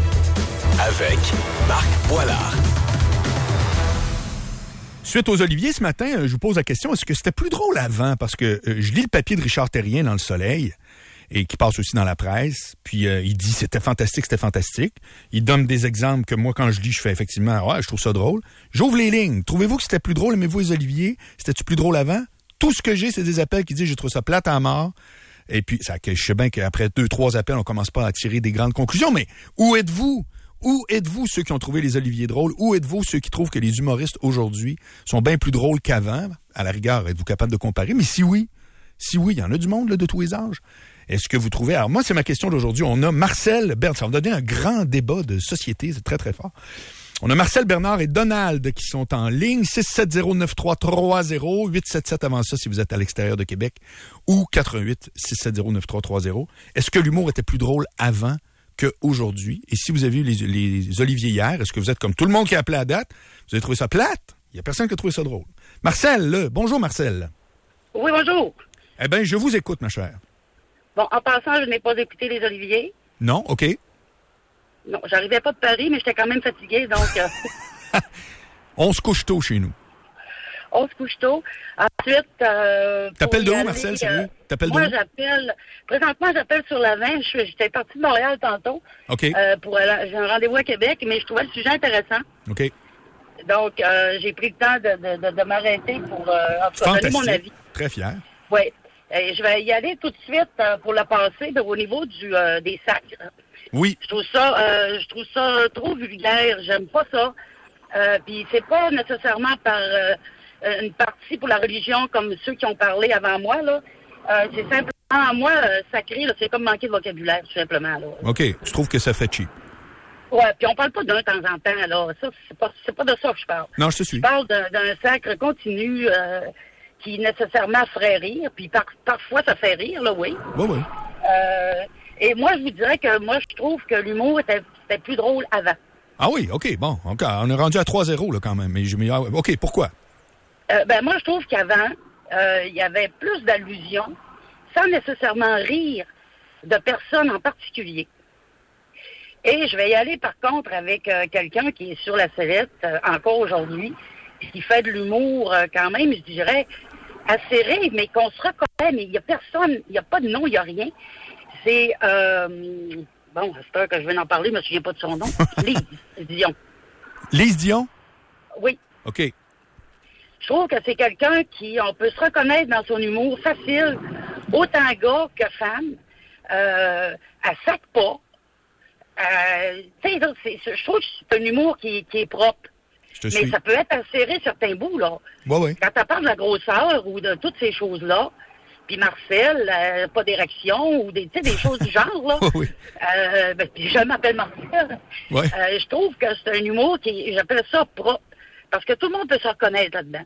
Avec Marc Boilard. Suite aux Oliviers, ce matin, je vous pose la question, est-ce que c'était plus drôle avant? Parce que euh, je lis le papier de Richard Terrien dans Le Soleil, et qui passe aussi dans la presse, puis euh, il dit c'était fantastique, c'était fantastique. Il donne des exemples que moi, quand je lis, je fais effectivement, ouais, je trouve ça drôle. J'ouvre les lignes. Trouvez-vous que c'était plus drôle? Aimez-vous les Oliviers? C'était-tu plus drôle avant? Tout ce que j'ai, c'est des appels qui disent je trouve ça plate à mort. Et puis, ça, je sais bien qu'après deux, trois appels, on commence pas à tirer des grandes conclusions, mais où êtes-vous? Où êtes-vous ceux qui ont trouvé les Oliviers drôles? Où êtes-vous ceux qui trouvent que les humoristes aujourd'hui sont bien plus drôles qu'avant? À la rigueur, êtes-vous capable de comparer? Mais si oui, si oui, il y en a du monde là, de tous les âges. Est-ce que vous trouvez... Alors moi, c'est ma question d'aujourd'hui. On a Marcel Bernard. Ça va donner un grand débat de société. C'est très, très fort. On a Marcel Bernard et Donald qui sont en ligne. six sept zéro neuf trois trois zéro. huit sept sept avant ça si vous êtes à l'extérieur de Québec. Ou quatre un huit six sept zéro neuf trois trois zéro. Est-ce que l'humour était plus drôle avant qu'aujourd'hui? Et si vous avez eu les, les Oliviers hier, est-ce que vous êtes comme tout le monde qui a appelé à date? Vous avez trouvé ça plate? Il n'y a personne qui a trouvé ça drôle. Marcel, là. Bonjour, Marcel. Oui, bonjour. Eh bien, je vous écoute, ma chère. Bon, en passant, je n'ai pas écouté les Oliviers. Non? OK. Non, j'arrivais pas de Paris, mais j'étais quand même fatiguée, donc... Euh... On se couche tôt chez nous. On se couche tôt. Ensuite... Euh, T'appelles de où, aller, Marcel, euh, sérieux? T'appelles de moi, où? j'appelle... Présentement, j'appelle sur la vingt. Je- J'étais partie de Montréal tantôt. OK. Euh, pour aller- j'ai un rendez-vous à Québec, mais je trouvais le sujet intéressant. OK. Donc, euh, j'ai pris le temps de, de, de, de m'arrêter pour euh, en tout cas, donner mon Fantastique. avis. Très fier. Oui. Euh, je vais y aller tout de suite euh, pour le passer de, au niveau du euh, des sacs. Oui. Je trouve ça, euh, je trouve ça trop vulgaire. J'aime pas ça. Euh, Puis c'est pas nécessairement par euh, une partie pour la religion comme ceux qui ont parlé avant moi là. Euh, c'est simplement moi euh, sacré là, c'est comme manquer de vocabulaire tout simplement là. OK. Tu trouves que ça fait cheap? Ouais, puis on parle pas d'un temps en temps là. Ça c'est pas c'est pas de ça que je parle. Non, je te suis. Je parle d'un, d'un sacre continu euh, qui nécessairement ferait rire. Puis par, parfois ça fait rire là, oui. Oui, oui. Euh, et moi, je vous dirais que moi, je trouve que l'humour était, était plus drôle avant. Ah oui, OK, bon. OK, on est rendu à trois zéro, là, quand même. Mais je, mais, ah, OK, pourquoi? Euh, ben, moi, je trouve qu'avant, euh, il y avait plus d'allusions, sans nécessairement rire de personnes en particulier. Et je vais y aller, par contre, avec euh, quelqu'un qui est sur la sellette euh, encore aujourd'hui, qui fait de l'humour euh, quand même, je dirais, assez rire, mais qu'on se reconnaît, mais il n'y a personne, il n'y a pas de nom, il n'y a rien. C'est, euh, bon, j'espère que je vais en parler, je ne me souviens pas de son nom. Lise Dion. Lise Dion? Oui. OK. Je trouve que c'est quelqu'un qui, on peut se reconnaître dans son humour facile, autant gars que femme. Euh, elle sac pas. Euh, tu sais, c'est- c'est- je trouve que c'est un humour qui, qui est propre. Je te Mais suis. ça peut être acéré certains bouts, là. Oui, oui. Quand tu parles de la grosseur ou de toutes ces choses-là, puis Marcel, euh, pas d'érection ou des, tu sais, des choses du genre, là. Oui. Euh, ben, puis je m'appelle Marcel. Ouais. Euh, je trouve que c'est un humour qui, j'appelle ça propre. Parce que tout le monde peut se reconnaître là-dedans.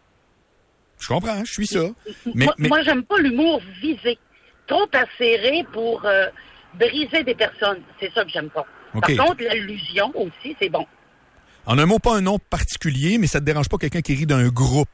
Je comprends, je suis ça. Mais, moi, mais- moi, j'aime pas l'humour visé. Trop acéré pour euh, briser des personnes. C'est ça que j'aime pas. OK. Par contre, l'allusion aussi, c'est bon. en un mot, pas un nom particulier, mais ça te dérange pas quelqu'un qui rit d'un groupe.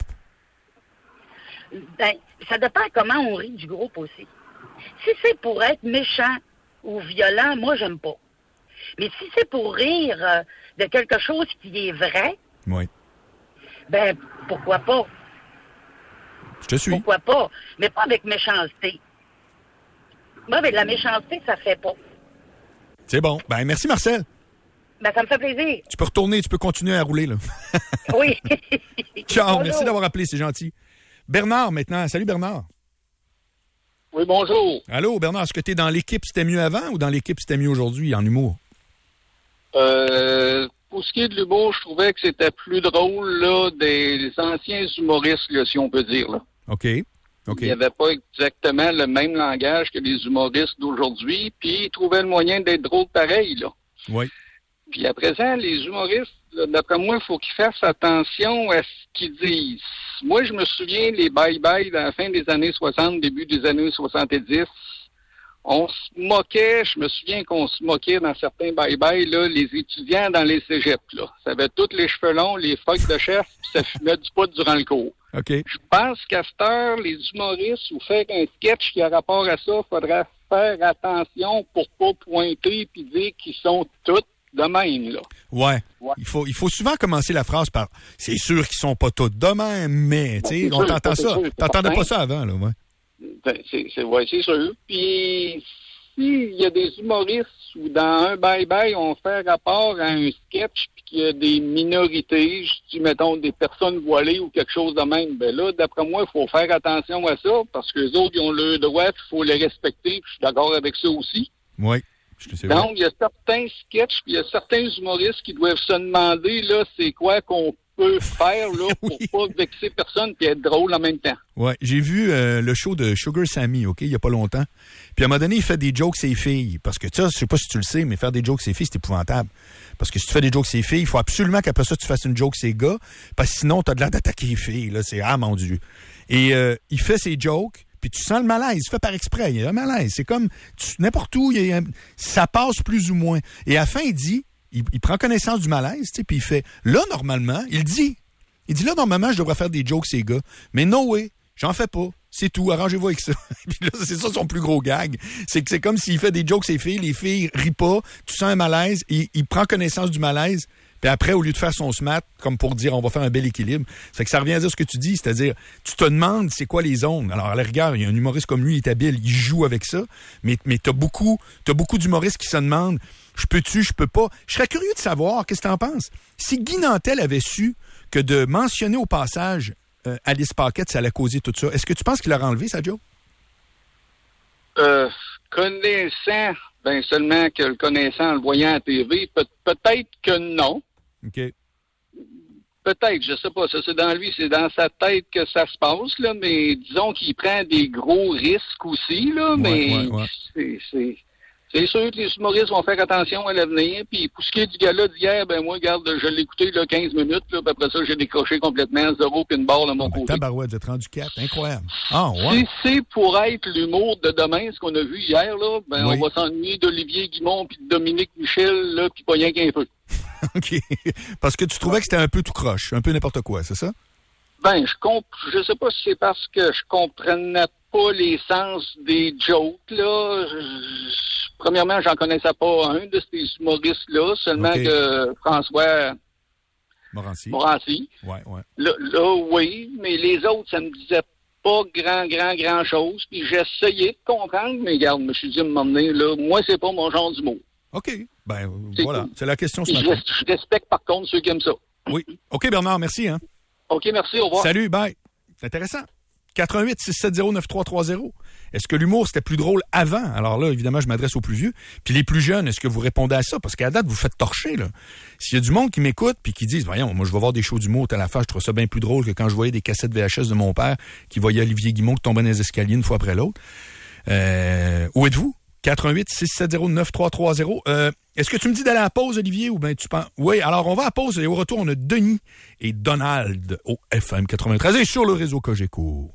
Ben, ça dépend comment on rit du groupe aussi. Si c'est pour être méchant ou violent, moi, j'aime pas. Mais si c'est pour rire euh, de quelque chose qui est vrai, Oui. ben, pourquoi pas? Je te suis. Pourquoi pas? Mais pas avec méchanceté. Moi, avec la méchanceté, ça fait pas. C'est bon. Ben, merci, Marcel. Ben, ça me fait plaisir. Tu peux retourner, tu peux continuer à rouler, là. Oui. Ciao, Bonjour. merci d'avoir appelé, c'est gentil. Bernard, maintenant. Salut, Bernard. Oui, bonjour. Allô, Bernard, est-ce que tu es dans l'équipe C'était mieux avant ou dans l'équipe C'était mieux aujourd'hui en humour? Euh, pour ce qui est de l'humour, je trouvais que c'était plus drôle là, des anciens humoristes, là, si on peut dire. Là. OK. OK. Il n'y avait pas exactement le même langage que les humoristes d'aujourd'hui, puis ils trouvaient le moyen d'être drôles pareil. Là. Oui. Puis à présent, les humoristes, là, d'après moi, il faut qu'ils fassent attention à ce qu'ils disent. Moi, je me souviens, les bye-bye, à la fin des années soixante, début des années soixante-dix, on se moquait, je me souviens qu'on se moquait dans certains bye-bye, là, les étudiants dans les cégeps, là. Ça avait tous les cheveux longs, les feuilles de chef, puis ça fumait du pot durant le cours. OK. Je pense qu'à cette heure, les humoristes, ou faire un sketch qui a rapport à ça, faudrait faire attention pour pas pointer puis dire qu'ils sont tous de même, là. Ouais. Il faut, il faut souvent commencer la phrase par « C'est sûr qu'ils sont pas tous de même, mais... » Tu sais, C'est on sûr, t'entend c'est ça. sûr, c'est T'entendais certain. pas ça avant, là, ouais. Ben, c'est, c'est, ouais, c'est sûr. Puis, s'il y a des humoristes ou dans un bye-bye, on fait rapport à un sketch puis qu'il y a des minorités, je dis, mettons, des personnes voilées ou quelque chose de même, ben là, d'après moi, il faut faire attention à ça parce que les autres, ils ont le droit, il faut les respecter, puis je suis d'accord avec ça aussi. Oui. Je sais pas. Donc, il y a certains sketchs, puis il y a certains humoristes qui doivent se demander, là, c'est quoi qu'on peut faire, là, pour pas vexer personne puis être drôle en même temps. Ouais, j'ai vu euh, le show de Sugar Sammy, OK, il y a pas longtemps. Puis à un moment donné, il fait des jokes ses filles. Parce que, tu sais, je sais pas si tu le sais, mais faire des jokes ses filles, c'est épouvantable. Parce que si tu fais des jokes ses filles, il faut absolument qu'après ça, tu fasses une joke ses gars. Parce que sinon, t'as de l'air d'attaquer les filles, là. C'est, ah, mon Dieu. Et euh, il fait ses jokes, puis tu sens le malaise. Il fait par exprès. Il y a un malaise. C'est comme, tu, n'importe où, il y a, ça passe plus ou moins. Et à la fin, il dit, il, il prend connaissance du malaise, tu sais, puis il fait, là, normalement, il dit, il dit, là, normalement, je devrais faire des jokes ces gars. Mais no way, j'en fais pas. C'est tout, arrangez-vous avec ça. Puis là, c'est ça son plus gros gag. C'est que c'est comme s'il fait des jokes ses filles, les filles rient pas, tu sens un malaise, il, il prend connaissance du malaise, puis après, au lieu de faire son smat, comme pour dire on va faire un bel équilibre, c'est que ça revient à dire ce que tu dis, c'est-à-dire, tu te demandes c'est quoi les zones. Alors, à la rigueur, il y a un humoriste comme lui, il est habile, il joue avec ça, mais, mais t'as beaucoup, t'as beaucoup d'humoristes qui se demandent, je peux-tu, je peux pas. Je serais curieux de savoir, qu'est-ce que t'en penses? Si Guy Nantel avait su que de mentionner au passage Euh, Alice Paquette, ça allait causer tout ça. Est-ce que tu penses qu'il a enlevé ça, Joe? Euh, connaissant, ben seulement que le connaissant en le voyant à la T V, peut- peut-être que non. OK. Peut-être, je sais pas. Ça, c'est dans lui, c'est dans sa tête que ça se passe, là, mais disons qu'il prend des gros risques aussi, là, Ouais, mais ouais, ouais. c'est... c'est... C'est sûr que les humoristes vont faire attention à l'avenir. Puis pour ce qui est du gala d'hier, ben moi, regarde, je l'ai écouté là, quinze minutes, là, puis après ça, j'ai décroché complètement zéro puis une barre de mon Ah, ben, côté. tabarouette, vous êtes rendu quatre, incroyable. Ah, ouais. Si c'est pour être l'humour de demain, ce qu'on a vu hier, là, ben Oui. on va s'ennuyer d'Olivier Guimond puis de Dominique Michel, là, puis pas rien qu'un peu. OK. Parce que tu trouvais que c'était un peu tout croche, un peu n'importe quoi, c'est ça? Ben, je comp je sais pas si c'est parce que je comprenais pas les sens des jokes, là. Je- Premièrement, j'en connaissais pas un de ces humoristes-là, seulement OK. que François Morancy. Morancy. Ouais, ouais. Là, là, oui, mais les autres, ça me disait pas grand, grand, grand chose. Puis j'essayais de comprendre, mais regarde, je me suis dit, à un moment donné, là, moi, c'est pas mon genre d'humour. OK. Ben, C'est voilà. tout. C'est la question ce Puis matin. je, je respecte, par contre, ceux qui aiment ça. Oui. OK, Bernard, merci, hein? OK, merci, au revoir. Salut, bye. C'est intéressant. quatre un huit six sept zéro neuf trois trois zéro. Est-ce que l'humour, c'était plus drôle avant? Alors là, évidemment, je m'adresse aux plus vieux. Puis les plus jeunes, est-ce que vous répondez à ça? Parce qu'à date, vous faites torcher, là. S'il y a du monde qui m'écoute puis qui disent, voyons, moi, je vais voir des shows d'humour à la fin, je trouve ça bien plus drôle que quand je voyais des cassettes V H S de mon père qui voyait Olivier Guimond qui tombait dans les escaliers une fois après l'autre. Euh, où êtes-vous? quatre un huit six sept zéro neuf trois trois zéro. Euh, est-ce que tu me dis d'aller à la pause, Olivier, ou bien tu penses... Oui, alors on va à la pause et au retour, on a Denis et Donald au F M quatre-vingt-treize et sur le réseau Cogeco.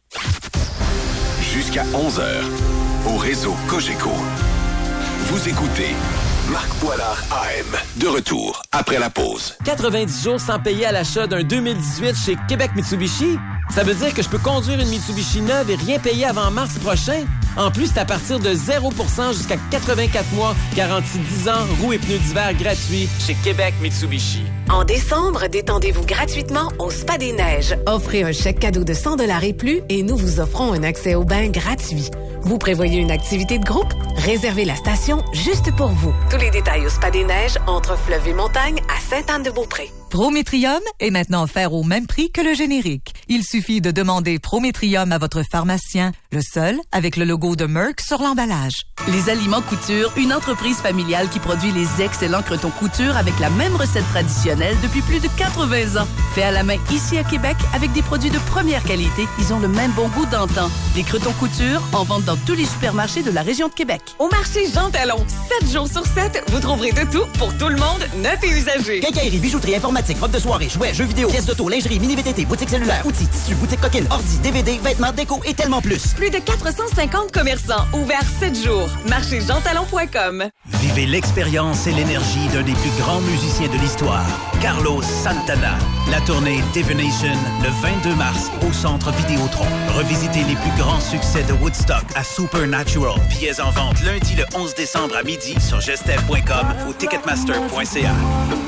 Jusqu'à onze heures, au réseau Cogeco. Vous écoutez Marc Boilard A M. De retour après la pause. quatre-vingt-dix jours sans payer à l'achat d'un deux mille dix-huit chez Québec Mitsubishi? Ça veut dire que je peux conduire une Mitsubishi neuve et rien payer avant mars prochain? En plus, c'est à partir de zéro pour cent jusqu'à quatre-vingt-quatre mois, garantie dix ans, roues et pneus d'hiver gratuits chez Québec Mitsubishi. En décembre, détendez-vous gratuitement au Spa des Neiges. Offrez un chèque cadeau de cent dollars et plus et nous vous offrons un accès au bain gratuit. Vous prévoyez une activité de groupe? Réservez la station juste pour vous. Tous les détails au Spa des Neiges, entre Fleuve et Montagne, à Sainte-Anne-de-Beaupré. Prométrium est maintenant offert au même prix que le générique. Il suffit de demander Prométrium à votre pharmacien, le seul avec le logo de Merck sur l'emballage. Les Aliments Couture, une entreprise familiale qui produit les excellents crotons couture avec la même recette traditionnelle depuis plus de quatre-vingts ans. Fait à la main ici à Québec avec des produits de première qualité, ils ont le même bon goût d'antan. Les crotons couture en vente dans tous les supermarchés de la région de Québec. Au marché Jean Talon, sept jours sur sept, vous trouverez de tout pour tout le monde, neuf et usagé. Quincaillerie, bijouterie, informatique, robe de soirée, jouets, jeux vidéo, pièces d'auto, lingerie, mini-V T T, boutique cellulaire, outils, tissus, boutique coquine, ordi, D V D, vêtements, déco et tellement plus. Plus de quatre cent cinquante commerçants, ouverts sept jours. marché jean talon point com. Vivez l'expérience et l'énergie d'un des plus grands musiciens de l'histoire, Carlos Santana. La tournée Divination, le vingt-deux mars, au Centre Vidéotron. Revisitez les plus grands succès de Woodstock à Supernatural. Billets en vente lundi le onze décembre à midi sur gestev point com ou ticketmaster point c a.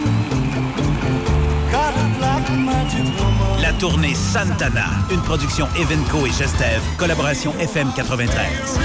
La tournée Santana, une production Evenco et Gestev, collaboration F M quatre-vingt-treize.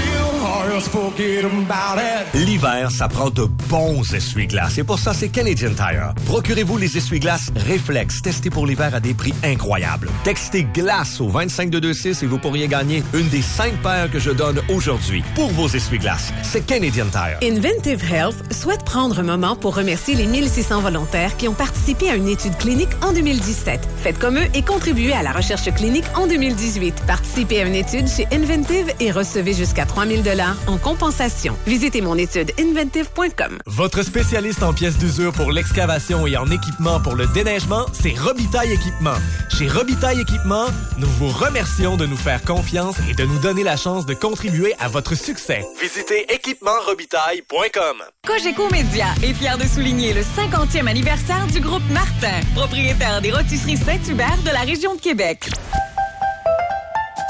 L'hiver, ça prend de bons essuie-glaces. Et pour ça, c'est Canadian Tire. Procurez-vous les essuie-glaces Réflex, testés pour l'hiver à des prix incroyables. Textez glace au vingt-cinq deux deux six et vous pourriez gagner une des cinq paires que je donne aujourd'hui pour vos essuie-glaces. C'est Canadian Tire. Inventive Health souhaite prendre un moment pour remercier les mille six cents volontaires qui ont participé à une étude clinique en deux mille dix-sept. Faites comme eux et contribuez à la recherche clinique en deux mille dix-huit. Participez à une étude chez Inventive et recevez jusqu'à trois mille dollars en compensation. Visitez mon étude inventive point com. Votre spécialiste en pièces d'usure pour l'excavation et en équipement pour le déneigement, c'est Robitaille Équipement. Chez Robitaille Équipement, nous vous remercions de nous faire confiance et de nous donner la chance de contribuer à votre succès. Visitez équipement robitaille point com. Cogeco Média est fier de souligner le cinquantième anniversaire du groupe Martin, propriétaire des rôtisseries Saint-Hubert de la région de Québec.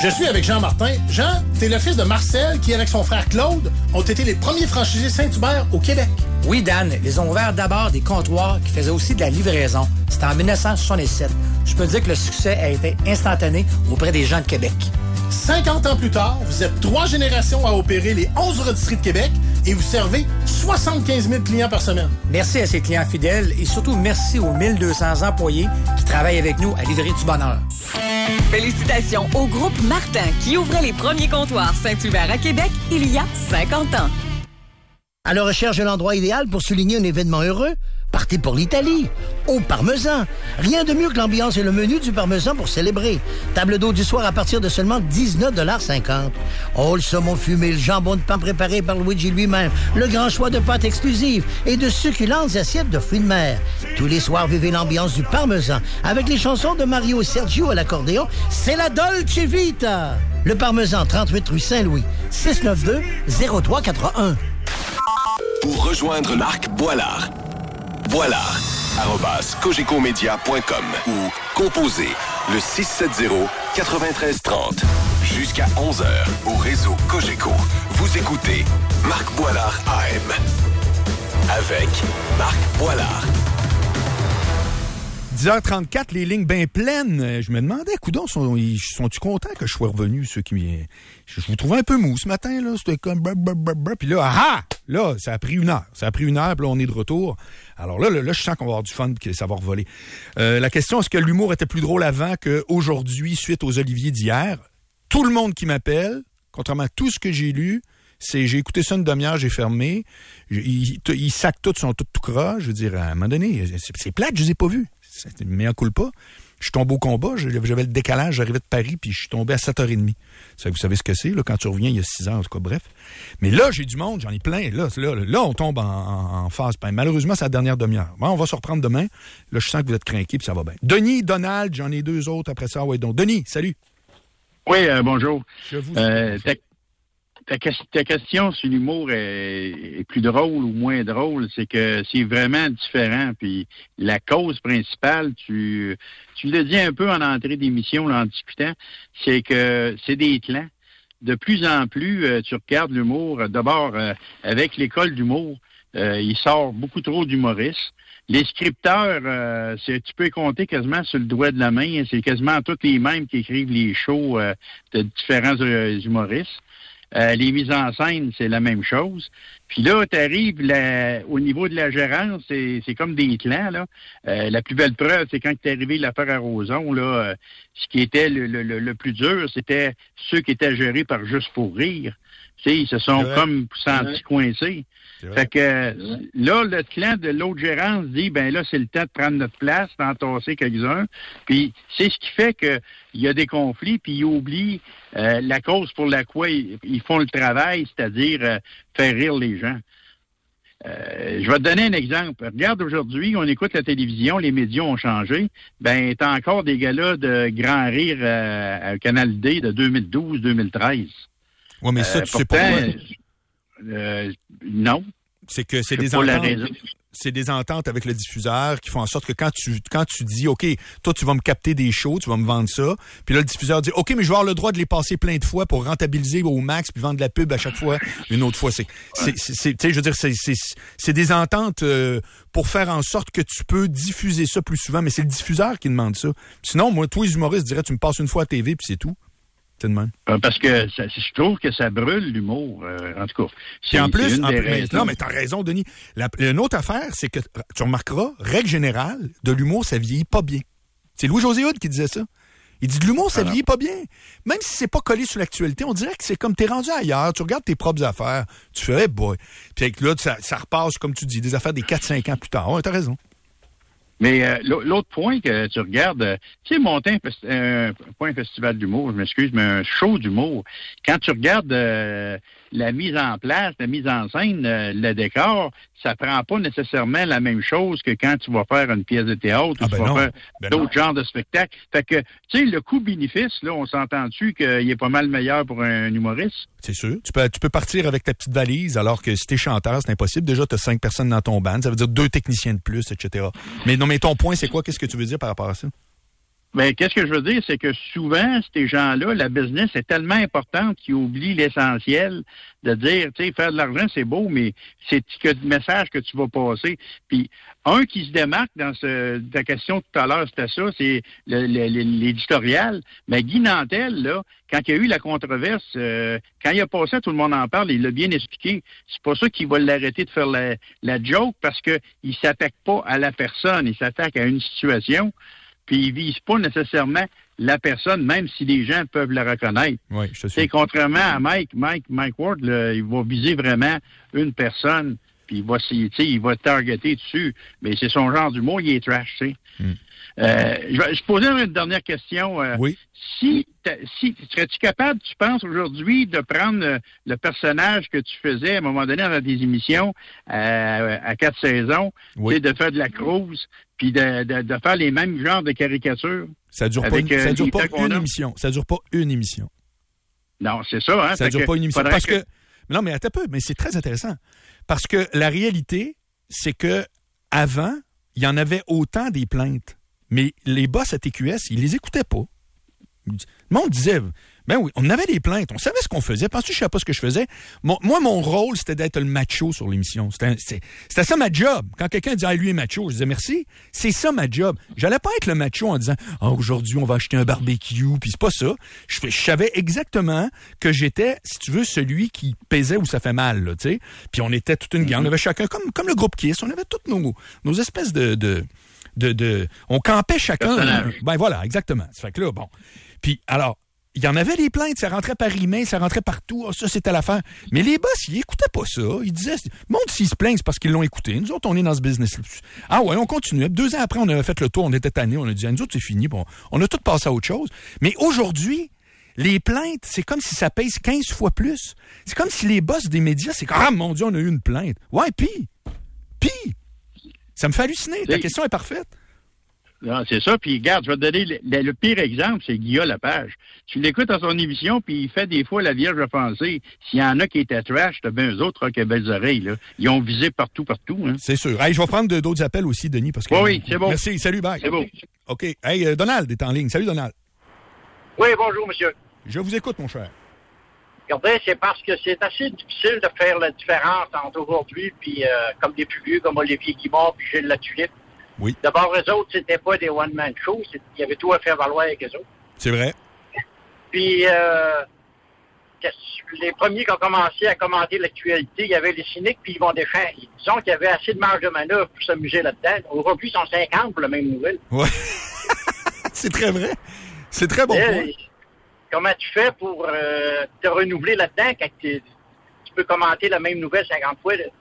Je suis avec Jean Martin. Jean, t'es le fils de Marcel qui, avec son frère Claude, ont été les premiers franchisés Saint-Hubert au Québec. Oui, Dan. Ils ont ouvert d'abord des comptoirs qui faisaient aussi de la livraison. C'était en dix-neuf cent soixante-dix-sept. Je peux dire que le succès a été instantané auprès des gens de Québec. cinquante ans plus tard, vous êtes trois générations à opérer les onze rôtisseries de Québec et vous servez soixante-quinze mille clients par semaine. Merci à ces clients fidèles et surtout merci aux mille deux cents employés qui travaillent avec nous à livrer du bonheur. Félicitations au groupe Martin qui ouvrait les premiers comptoirs Saint-Hubert à Québec il y a cinquante ans. À la recherche de l'endroit idéal pour souligner un événement heureux? Partez pour l'Italie, au Parmesan. Rien de mieux que l'ambiance et le menu du Parmesan pour célébrer. Table d'eau du soir à partir de seulement dix-neuf cinquante. Oh, le saumon fumé, le jambon de pain préparé par Luigi lui-même, le grand choix de pâtes exclusives et de succulentes assiettes de fruits de mer. Tous les soirs, vivez l'ambiance du Parmesan avec les chansons de Mario Sergio à l'accordéon. C'est la Dolce Vita. Le Parmesan, trente-huit rue Saint-Louis, six neuf deux zéro trois quatre un. Pour rejoindre Marc Boilard, Boilard, arobase cogecomedia point com ou composez le six sept zéro neuf trois trois zéro. Jusqu'à onze heures au réseau Cogeco. Vous écoutez Marc Boilard A M avec Marc Boilard. dix heures trente-quatre, les lignes bien pleines. Je me demandais, coudonc, sont, sont-ils contents que je sois revenu, ceux qui m'y... Je vous trouvais un peu mou ce matin, là. C'était comme... Puis là, ah! Là, ça a pris une heure. Ça a pris une heure, puis là, on est de retour. Alors là, là, là je sens qu'on va avoir du fun, que ça va revoler. Euh, la question, est-ce que l'humour était plus drôle avant qu'aujourd'hui, suite aux Oliviers d'hier? Tout le monde qui m'appelle, contrairement à tout ce que j'ai lu, c'est j'ai écouté ça une demi-heure, j'ai fermé. Ils il sacent tout, sont tout tout croche. Je veux dire, à un moment donné, c'est, c'est plate, je les ai pas vus. C'était meilleur coup pas. Je suis tombé au combat, j'avais le décalage, j'arrivais de Paris, puis je suis tombé à sept heures trente. Ça, vous savez ce que c'est, là, quand tu reviens, il y a six heures, en tout cas, bref. Mais là, j'ai du monde, j'en ai plein. Là, là, là on tombe en, en, en phase. Malheureusement, c'est la dernière demi-heure. Bon, on va se reprendre demain. Là, je sens que vous êtes craqués, puis ça va bien. Denis, Donald, j'en ai deux autres après ça. Ouais, donc, Denis, salut. Oui, euh, bonjour. Je vous euh, ta, ta, ta question sur l'humour est, est plus drôle ou moins drôle, c'est que c'est vraiment différent. Puis la cause principale, tu, tu l'as dit un peu en entrée d'émission, là, en discutant, c'est que c'est des clans. De plus en plus, euh, tu regardes l'humour. D'abord, euh, avec l'école d'humour, euh, il sort beaucoup trop d'humoristes. Les scripteurs, euh, c'est, tu peux compter quasiment sur le doigt de la main. C'est quasiment tous les mêmes qui écrivent les shows euh, de différents euh, humoristes. Euh, les mises en scène, c'est la même chose. Puis là, tu arrives au niveau de la gérance, c'est, c'est comme des clans, là. Euh, la plus belle preuve, c'est quand tu es arrivé l'affaire à Roson, là, euh, ce qui était le, le, le plus dur, c'était ceux qui étaient gérés par Juste pour rire. Tu sais, ils se sont comme sentis coincés. Fait que là, le clan de l'autre gérance dit, ben là, c'est le temps de prendre notre place, d'entasser quelques-uns. Puis c'est ce qui fait que il y a des conflits, puis ils oublient euh, la cause pour laquelle ils, ils font le travail, c'est-à-dire euh, faire rire les gens. Euh, je vais te donner un exemple. Regarde, aujourd'hui, on écoute la télévision, les médias ont changé. Ben, t'as encore des galas de grand rire euh, à Canal D de deux mille douze deux mille treize. Oui, mais ça, euh, tu sais pourtant, pas. Euh, non. C'est que c'est Je des sais pas la ententes. raison. C'est des ententes avec le diffuseur qui font en sorte que quand tu quand tu dis OK, toi tu vas me capter des shows, tu vas me vendre ça, puis là le diffuseur dit OK, mais je vais avoir le droit de les passer plein de fois pour rentabiliser au max puis vendre de la pub à chaque fois une autre fois. C'est c'est c'est tu sais je veux dire c'est c'est c'est des ententes euh, pour faire en sorte que tu peux diffuser ça plus souvent, mais c'est le diffuseur qui demande ça. Sinon moi tous les humoristes diraient tu me passes une fois à T V puis c'est tout. C'est de même. Euh, parce que ça, je trouve que ça brûle l'humour, euh, en tout cas. C'est en plus, une en des plus mais, non, mais t'as raison, Denis. La, une autre affaire, c'est que tu remarqueras, règle générale, de l'humour, ça vieillit pas bien. C'est Louis-José Hood qui disait ça. Il dit de l'humour, ça vieillit pas bien. Même si c'est pas collé sur l'actualité, on dirait que c'est comme t'es rendu ailleurs, tu regardes tes propres affaires, tu fais, hey boy. Puis là, ça, ça repasse, comme tu dis, des affaires des quatre cinq ans plus tard. Ouais, t'as raison. Mais euh, l'autre point que tu regardes, euh, tu sais, monter un, festi- euh, pas un festival d'humour, je m'excuse, mais un show d'humour, quand tu regardes euh, la mise en place, la mise en scène, euh, le décor, ça prend pas nécessairement la même chose que quand tu vas faire une pièce de théâtre ah ou ben tu vas non. faire ben d'autres non. genres de spectacles. Fait que, tu sais, le coût-bénéfice, là, on s'entend dessus qu'il est pas mal meilleur pour un humoriste. C'est sûr. Tu peux, tu peux partir avec ta petite valise, alors que si t'es chanteur, c'est impossible. Déjà, t'as cinq personnes dans ton band. Ça veut dire deux techniciens de plus, et cetera. Mais non, mais ton point, c'est quoi? Qu'est-ce que tu veux dire par rapport à ça? Ben, qu'est-ce que je veux dire, c'est que souvent, ces gens-là, la business est tellement importante qu'ils oublient l'essentiel de dire, tu sais, faire de l'argent, c'est beau, mais c'est que le message que tu vas passer. Puis, un qui se démarque dans ce, ta question tout à l'heure, c'était ça, c'est le, le, l'éditorial. Mais Guy Nantel, là, quand il y a eu la controverse, euh, quand il a passé, tout le monde en parle, il l'a bien expliqué. C'est pas ça qu'il va l'arrêter de faire la, la joke, parce que il s'attaque pas à la personne, il s'attaque à une situation. Puis il vise pas nécessairement la personne, même si les gens peuvent la reconnaître. Oui, je te suis. C'est contrairement à Mike, Mike, Mike Ward, là, il va viser vraiment une personne, puis il va, tu sais, il va targeter dessus. Mais c'est son genre d'humour, il est trash, tu sais. Mm. Euh, je vais je poser une dernière question. Euh, oui. Si, si serais-tu capable, tu penses aujourd'hui, de prendre le, le personnage que tu faisais à un moment donné dans tes émissions euh, à quatre saisons, oui. de faire de la cruise, puis de, de, de faire les mêmes genres de caricatures? Ça dure pas, une, euh, ça dure pas une émission. Ça dure pas une émission. Non, c'est ça. Hein? Ça dure pas une émission. Parce que... que non, mais attends un peu. Mais c'est très intéressant. Parce que la réalité, c'est que avant, il y en avait autant des plaintes. Mais les boss à T Q S, ils les écoutaient pas. Le monde disait, ben oui, on avait des plaintes, on savait ce qu'on faisait. Penses-tu que je savais pas ce que je faisais? Mon, moi, mon rôle, c'était d'être le macho sur l'émission. C'était, c'était, c'était ça ma job. Quand quelqu'un disait, ah, lui est macho, je disais, merci. C'est ça ma job. J'allais pas être le macho en disant, ah, oh, aujourd'hui, on va acheter un barbecue, puis c'est pas ça. Je, je savais exactement que j'étais, si tu veux, celui qui pesait où ça fait mal, là, tu sais. Puis on était toute une gang. On avait chacun, comme, comme le groupe Kiss, on avait toutes nos, nos espèces de, de De, de, on campait chacun. Personnage. Ben voilà, exactement. Ça fait que là, bon. Puis, alors, il y en avait des plaintes, ça rentrait par email, ça rentrait partout, oh, ça, c'était l'affaire. Mais les boss, ils écoutaient pas ça. Ils disaient, monde, s'ils se plaignent, c'est parce qu'ils l'ont écouté. Nous autres, on est dans ce business-là. Ah ouais, on continuait. Deux ans après, on avait fait le tour, on était tannés, on a dit, nous autres, c'est fini. Bon, on a tout passé à autre chose. Mais aujourd'hui, les plaintes, c'est comme si ça pèse quinze fois plus. C'est comme si les boss des médias, c'est comme, ah mon Dieu, on a eu une plainte. Ouais, pis, pis, ça me fait halluciner. Ta question est parfaite. Non, c'est ça. Puis, regarde, je vais te donner le, le, le pire exemple, c'est Guillaume Lepage. Tu l'écoutes à son émission, puis il fait des fois la Vierge offensée. S'il y en a qui étaient trash, t'as bien eux autres, hein, qui ont belles oreilles, là. Ils ont visé partout, partout, hein. C'est sûr. Hey, je vais prendre de, d'autres appels aussi, Denis, parce que... Oui, oui, c'est bon. Merci. Salut, bye. C'est bon. OK. Hey, euh, Donald est en ligne. Salut, Donald. Oui, bonjour, monsieur. Je vous écoute, mon cher. Regardez, c'est parce que c'est assez difficile de faire la différence entre aujourd'hui, puis euh, comme des plus vieux, comme Olivier Guimard, puis Gilles Latulippe. Oui. D'abord, eux autres, c'était pas des one-man shows. Il y avait tout à faire valoir avec eux autres. C'est vrai. Puis, euh, les premiers qui ont commencé à commenter l'actualité, il y avait les cyniques puis Yvon Deschamps. Disons qu'il y avait assez de marge de manœuvre pour s'amuser là-dedans. Aujourd'hui, ils sont cinquante pour la même nouvelle. Oui. C'est très vrai. C'est très bon Et, point. Comment tu fais pour euh, te renouveler là-dedans quand tu peux commenter la même nouvelle cinquante fois? Là?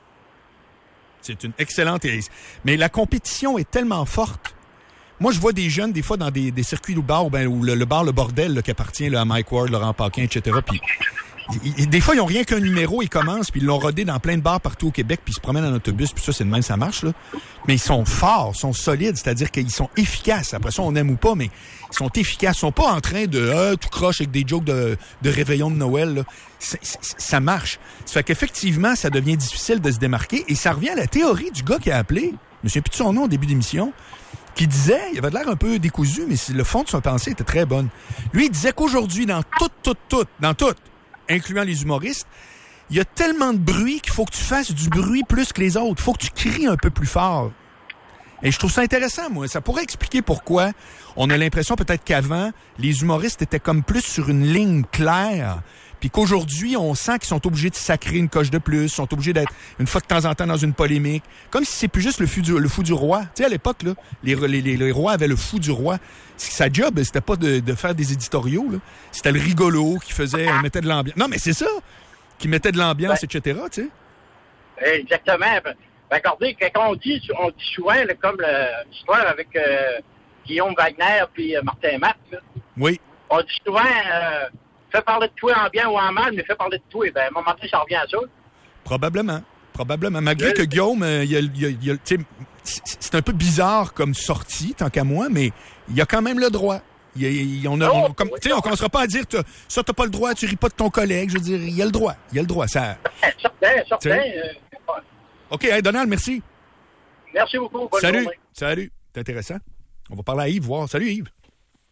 C'est une excellente... Mais la compétition est tellement forte. Moi, je vois des jeunes, des fois, dans des, des circuits de bar, ben, ou le, le bar Le Bordel, là, qui appartient là, à Mike Ward, Laurent Paquin, et cetera. Puis, ils, des fois, ils n'ont rien qu'un numéro, ils commencent, puis ils l'ont rodé dans plein de bars partout au Québec, puis ils se promènent en autobus, puis ça, c'est de même, ça marche, là. Mais ils sont forts, sont solides, c'est-à-dire qu'ils sont efficaces. Après ça, on aime ou pas, mais ils sont efficaces. Ils sont pas en train de euh, tout croche avec des jokes de, de réveillon de Noël, là. C'est, c'est, ça marche. Ça fait qu'effectivement, ça devient difficile de se démarquer, et ça revient à la théorie du gars qui a appelé, je me souviens plus de son nom au début d'émission, qui disait, il avait l'air un peu décousu, mais le fond de son pensée était très bonne. Lui, il disait qu'aujourd'hui, dans tout, tout, tout, dans tout, incluant les humoristes, il y a tellement de bruit qu'il faut que tu fasses du bruit plus que les autres. Il faut que tu cries un peu plus fort. Et je trouve ça intéressant, moi. Ça pourrait expliquer pourquoi on a l'impression peut-être qu'avant, les humoristes étaient comme plus sur une ligne claire, puis qu'aujourd'hui, on sent qu'ils sont obligés de sacrer une coche de plus, sont obligés d'être une fois de temps en temps dans une polémique. Comme si c'est plus juste le fou du, le fou du roi. Tu sais, à l'époque, là, les, les, les, les rois avaient le fou du roi. Sa job, c'était pas de, de faire des éditoriaux, là. C'était le rigolo qui faisait, mettait de l'ambiance. Non, mais c'est ça! Qui mettait de l'ambiance, ben, et cetera, tu sais. Exactement. Ben, regardez, quand on dit, on dit souvent, là, comme le, l'histoire avec euh, Guillaume Wagner puis euh, Martin Matt, là. Oui. On dit souvent... Euh, fais parler de toi en bien ou en mal, mais fais parler de toi. Ben, à un moment donné, ça revient à ça. Probablement. Probablement. Malgré oui. que Guillaume, euh, il y a, il y a, il y a, c'est un peu bizarre comme sortie, tant qu'à moi, mais il a quand même le droit. Il, il, on a, oh, on, comme, oui, on ne commencera pas à dire t'as, ça, t'as pas le droit, tu ris pas de ton collègue. Je veux dire, il y a le droit. Il y a le droit. Ça, certain, certain. Euh, OK, hey, Donald, merci. Merci beaucoup. Bonne Salut. journée. Salut. C'est intéressant. On va parler à Yves, voir. Salut, Yves.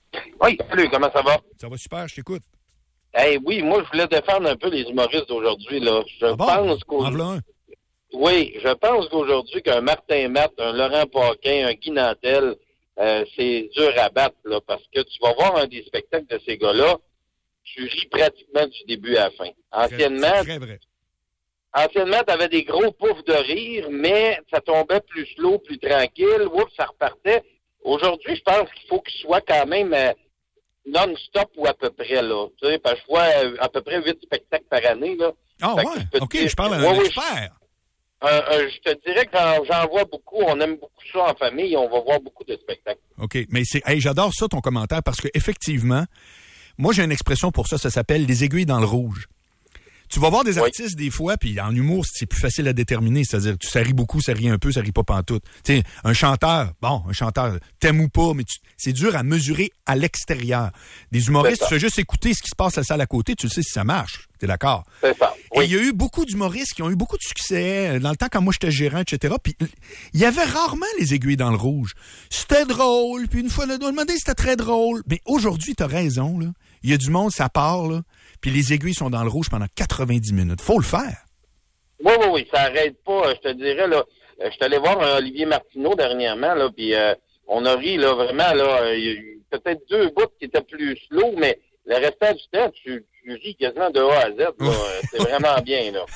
Oui, salut, comment ça va? Ça va super, je t'écoute. Eh oui, moi, je voulais défendre un peu les humoristes d'aujourd'hui, là. Je ah bon? pense qu'au... En voilà un. Oui, je pense qu'aujourd'hui, qu'un Martin Matt, un Laurent Paquin, un Guy Nantel, euh, c'est dur à battre, là, parce que tu vas voir un des spectacles de ces gars-là, tu ris pratiquement du début à la fin. Anciennement, c'est très vrai. Anciennement, tu avais des gros poufs de rire, mais ça tombait plus slow, plus tranquille. Oups, ça repartait. Aujourd'hui, je pense qu'il faut qu'il soit quand même euh, non-stop ou à peu près, là. Tu sais, parce que je vois euh, à peu près huit spectacles par année, là. Ah fait ouais? Je OK, dire, je parle à un ouais, expert. Je, euh, euh, je te dirais que j'en, j'en vois beaucoup. On aime beaucoup ça en famille. On va voir beaucoup de spectacles. OK, mais c'est, hey, j'adore ça, ton commentaire, parce que effectivement, moi, j'ai une expression pour ça. Ça s'appelle les aiguilles dans le rouge. Tu vas voir des artistes oui. des fois, puis en humour, c'est plus facile à déterminer. C'est-à-dire, tu ça rit beaucoup, ça rit un peu, ça rit pas pantoute. Tu sais, un chanteur, bon, un chanteur, t'aimes ou pas, mais tu, c'est dur à mesurer à l'extérieur. Des humoristes, tu fais juste écouter ce qui se passe à la salle à côté, tu le sais si ça marche. T'es d'accord? C'est ça. Oui. Et il y a eu beaucoup d'humoristes qui ont eu beaucoup de succès dans le temps quand moi j'étais gérant, et cetera. Puis il y avait rarement les aiguilles dans le rouge. C'était drôle, puis une fois le demandé, c'était très drôle. Mais aujourd'hui, t'as raison, là. Il y a du monde, ça part, là. Puis les aiguilles sont dans le rouge pendant quatre-vingt-dix minutes. Faut le faire. Oui, oui, oui, ça arrête pas. Je te dirais, là, je suis allé voir un Olivier Martineau dernièrement, là, puis euh, on a ri, là, vraiment, là, il y a eu peut-être deux bouts qui étaient plus slow, mais le restant du temps, tu, tu ris quasiment de A à Z, là. C'est vraiment bien, là.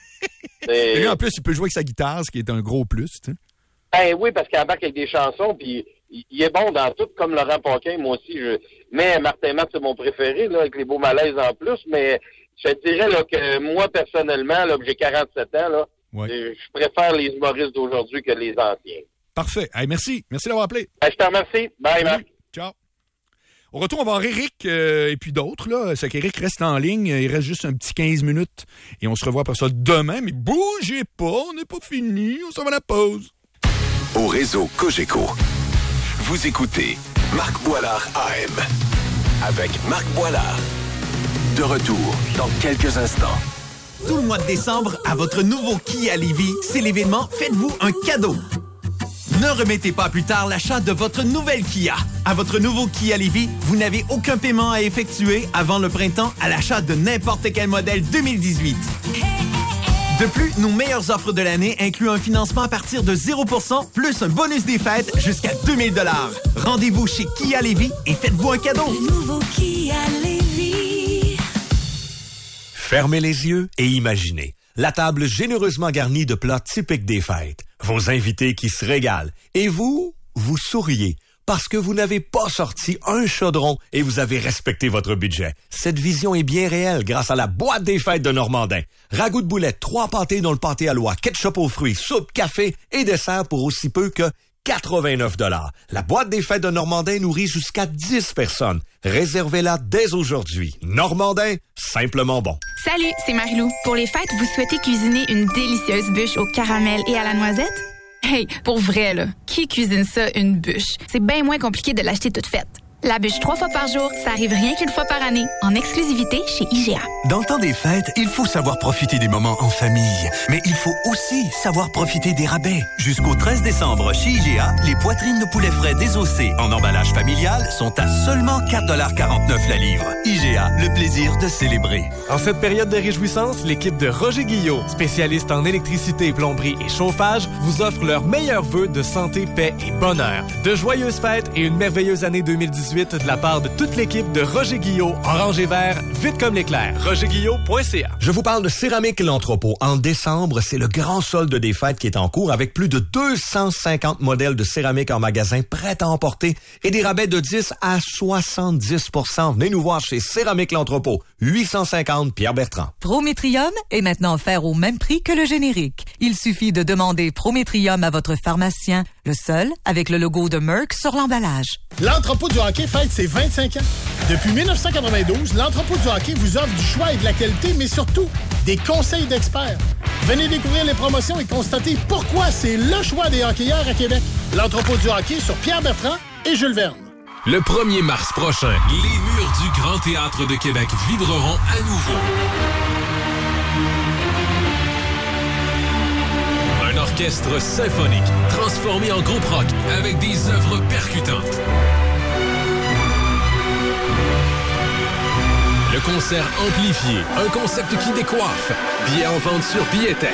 Et lui, en plus, il peut jouer avec sa guitare, ce qui est un gros plus, tu sais. Ben oui, parce qu'il embarque avec des chansons, puis il est bon dans tout, comme Laurent Paquin, moi aussi. Je... Mais Martin Matt, c'est mon préféré, là, avec les beaux malaises en plus. Mais je te dirais là, que moi, personnellement, là, j'ai quarante-sept ans, là, ouais. je préfère les humoristes d'aujourd'hui que les anciens. Parfait. Hey, merci. Merci d'avoir appelé. Ben, je te remercie. Bye, Marc. Ciao. Au retour, on va voir Eric euh, et puis d'autres. Là. C'est qu'Eric reste en ligne. Il reste juste un petit quinze minutes. Et on se revoit après ça demain. Mais bougez pas, on n'est pas fini. On s'en va à la pause. Au réseau Cogeco, vous écoutez Marc Boilard A M avec Marc Boilard. De retour dans quelques instants. Tout le mois de décembre, à votre nouveau Kia Lévis, c'est l'événement Faites-vous un cadeau. Ne remettez pas plus tard l'achat de votre nouvelle Kia. À votre nouveau Kia Lévis, vous n'avez aucun paiement à effectuer avant le printemps à l'achat de n'importe quel modèle deux mille dix-huit. De plus, nos meilleures offres de l'année incluent un financement à partir de zéro pour cent plus un bonus des fêtes jusqu'à deux mille dollars. Rendez-vous chez Kia Lévis et faites-vous un cadeau. Le nouveau Kia Lévis. Fermez les yeux et imaginez la table généreusement garnie de plats typiques des fêtes, vos invités qui se régalent et vous, vous souriez. Parce que vous n'avez pas sorti un chaudron et vous avez respecté votre budget. Cette vision est bien réelle grâce à la boîte des fêtes de Normandin. Ragoût de boulettes, trois pâtés dans le pâté à l'oie, ketchup aux fruits, soupe, café et dessert pour aussi peu que quatre-vingt-neuf dollars. La boîte des fêtes de Normandin nourrit jusqu'à dix personnes. Réservez-la dès aujourd'hui. Normandin, simplement bon. Salut, c'est Marie-Lou. Pour les fêtes, vous souhaitez cuisiner une délicieuse bûche au caramel et à la noisette? Hey, pour vrai, là, qui cuisine ça, une bûche? C'est bien moins compliqué de l'acheter toute faite. La bûche trois fois par jour, ça arrive rien qu'une fois par année, en exclusivité chez I G A. Dans le temps des fêtes, il faut savoir profiter des moments en famille. Mais il faut aussi savoir profiter des rabais. Jusqu'au treize décembre, chez I G A, les poitrines de poulet frais désossées en emballage familial sont à seulement quatre dollars quarante-neuf la livre. I G A, le plaisir de célébrer. En cette période de réjouissance, l'équipe de Roger Guillot, spécialiste en électricité, plomberie et chauffage, vous offre leurs meilleurs vœux de santé, paix et bonheur. De joyeuses fêtes et une merveilleuse année deux mille dix-huit de la part de toute l'équipe de Roger Guillot, orange et vert, vite comme l'éclair. roger guillot point c a. Je vous parle de Céramique L'Entrepôt. En décembre, c'est le grand solde des fêtes qui est en cours avec plus de deux cent cinquante modèles de céramique en magasin prêts à emporter et des rabais de dix à soixante-dix pour cent. Venez nous voir chez Céramique L'Entrepôt, huit cent cinquante Pierre-Bertrand. Prométrium est maintenant offert au même prix que le générique. Il suffit de demander Prométrium à votre pharmacien, le seul avec le logo de Merck sur l'emballage. L'Entrepôt du hockey fête ses vingt-cinq ans. Depuis dix-neuf cent quatre-vingt-douze, l'Entrepôt du hockey vous offre du choix et de la qualité, mais surtout des conseils d'experts. Venez découvrir les promotions et constater pourquoi c'est le choix des hockeyeurs à Québec. L'Entrepôt du hockey sur Pierre-Bertrand et Jules Verne. Le premier mars prochain, les murs du Grand Théâtre de Québec vibreront à nouveau. Un orchestre symphonique transformé en groupe rock avec des œuvres percutantes. Le concert amplifié, un concept qui décoiffe. Billets en vente sur Billetech.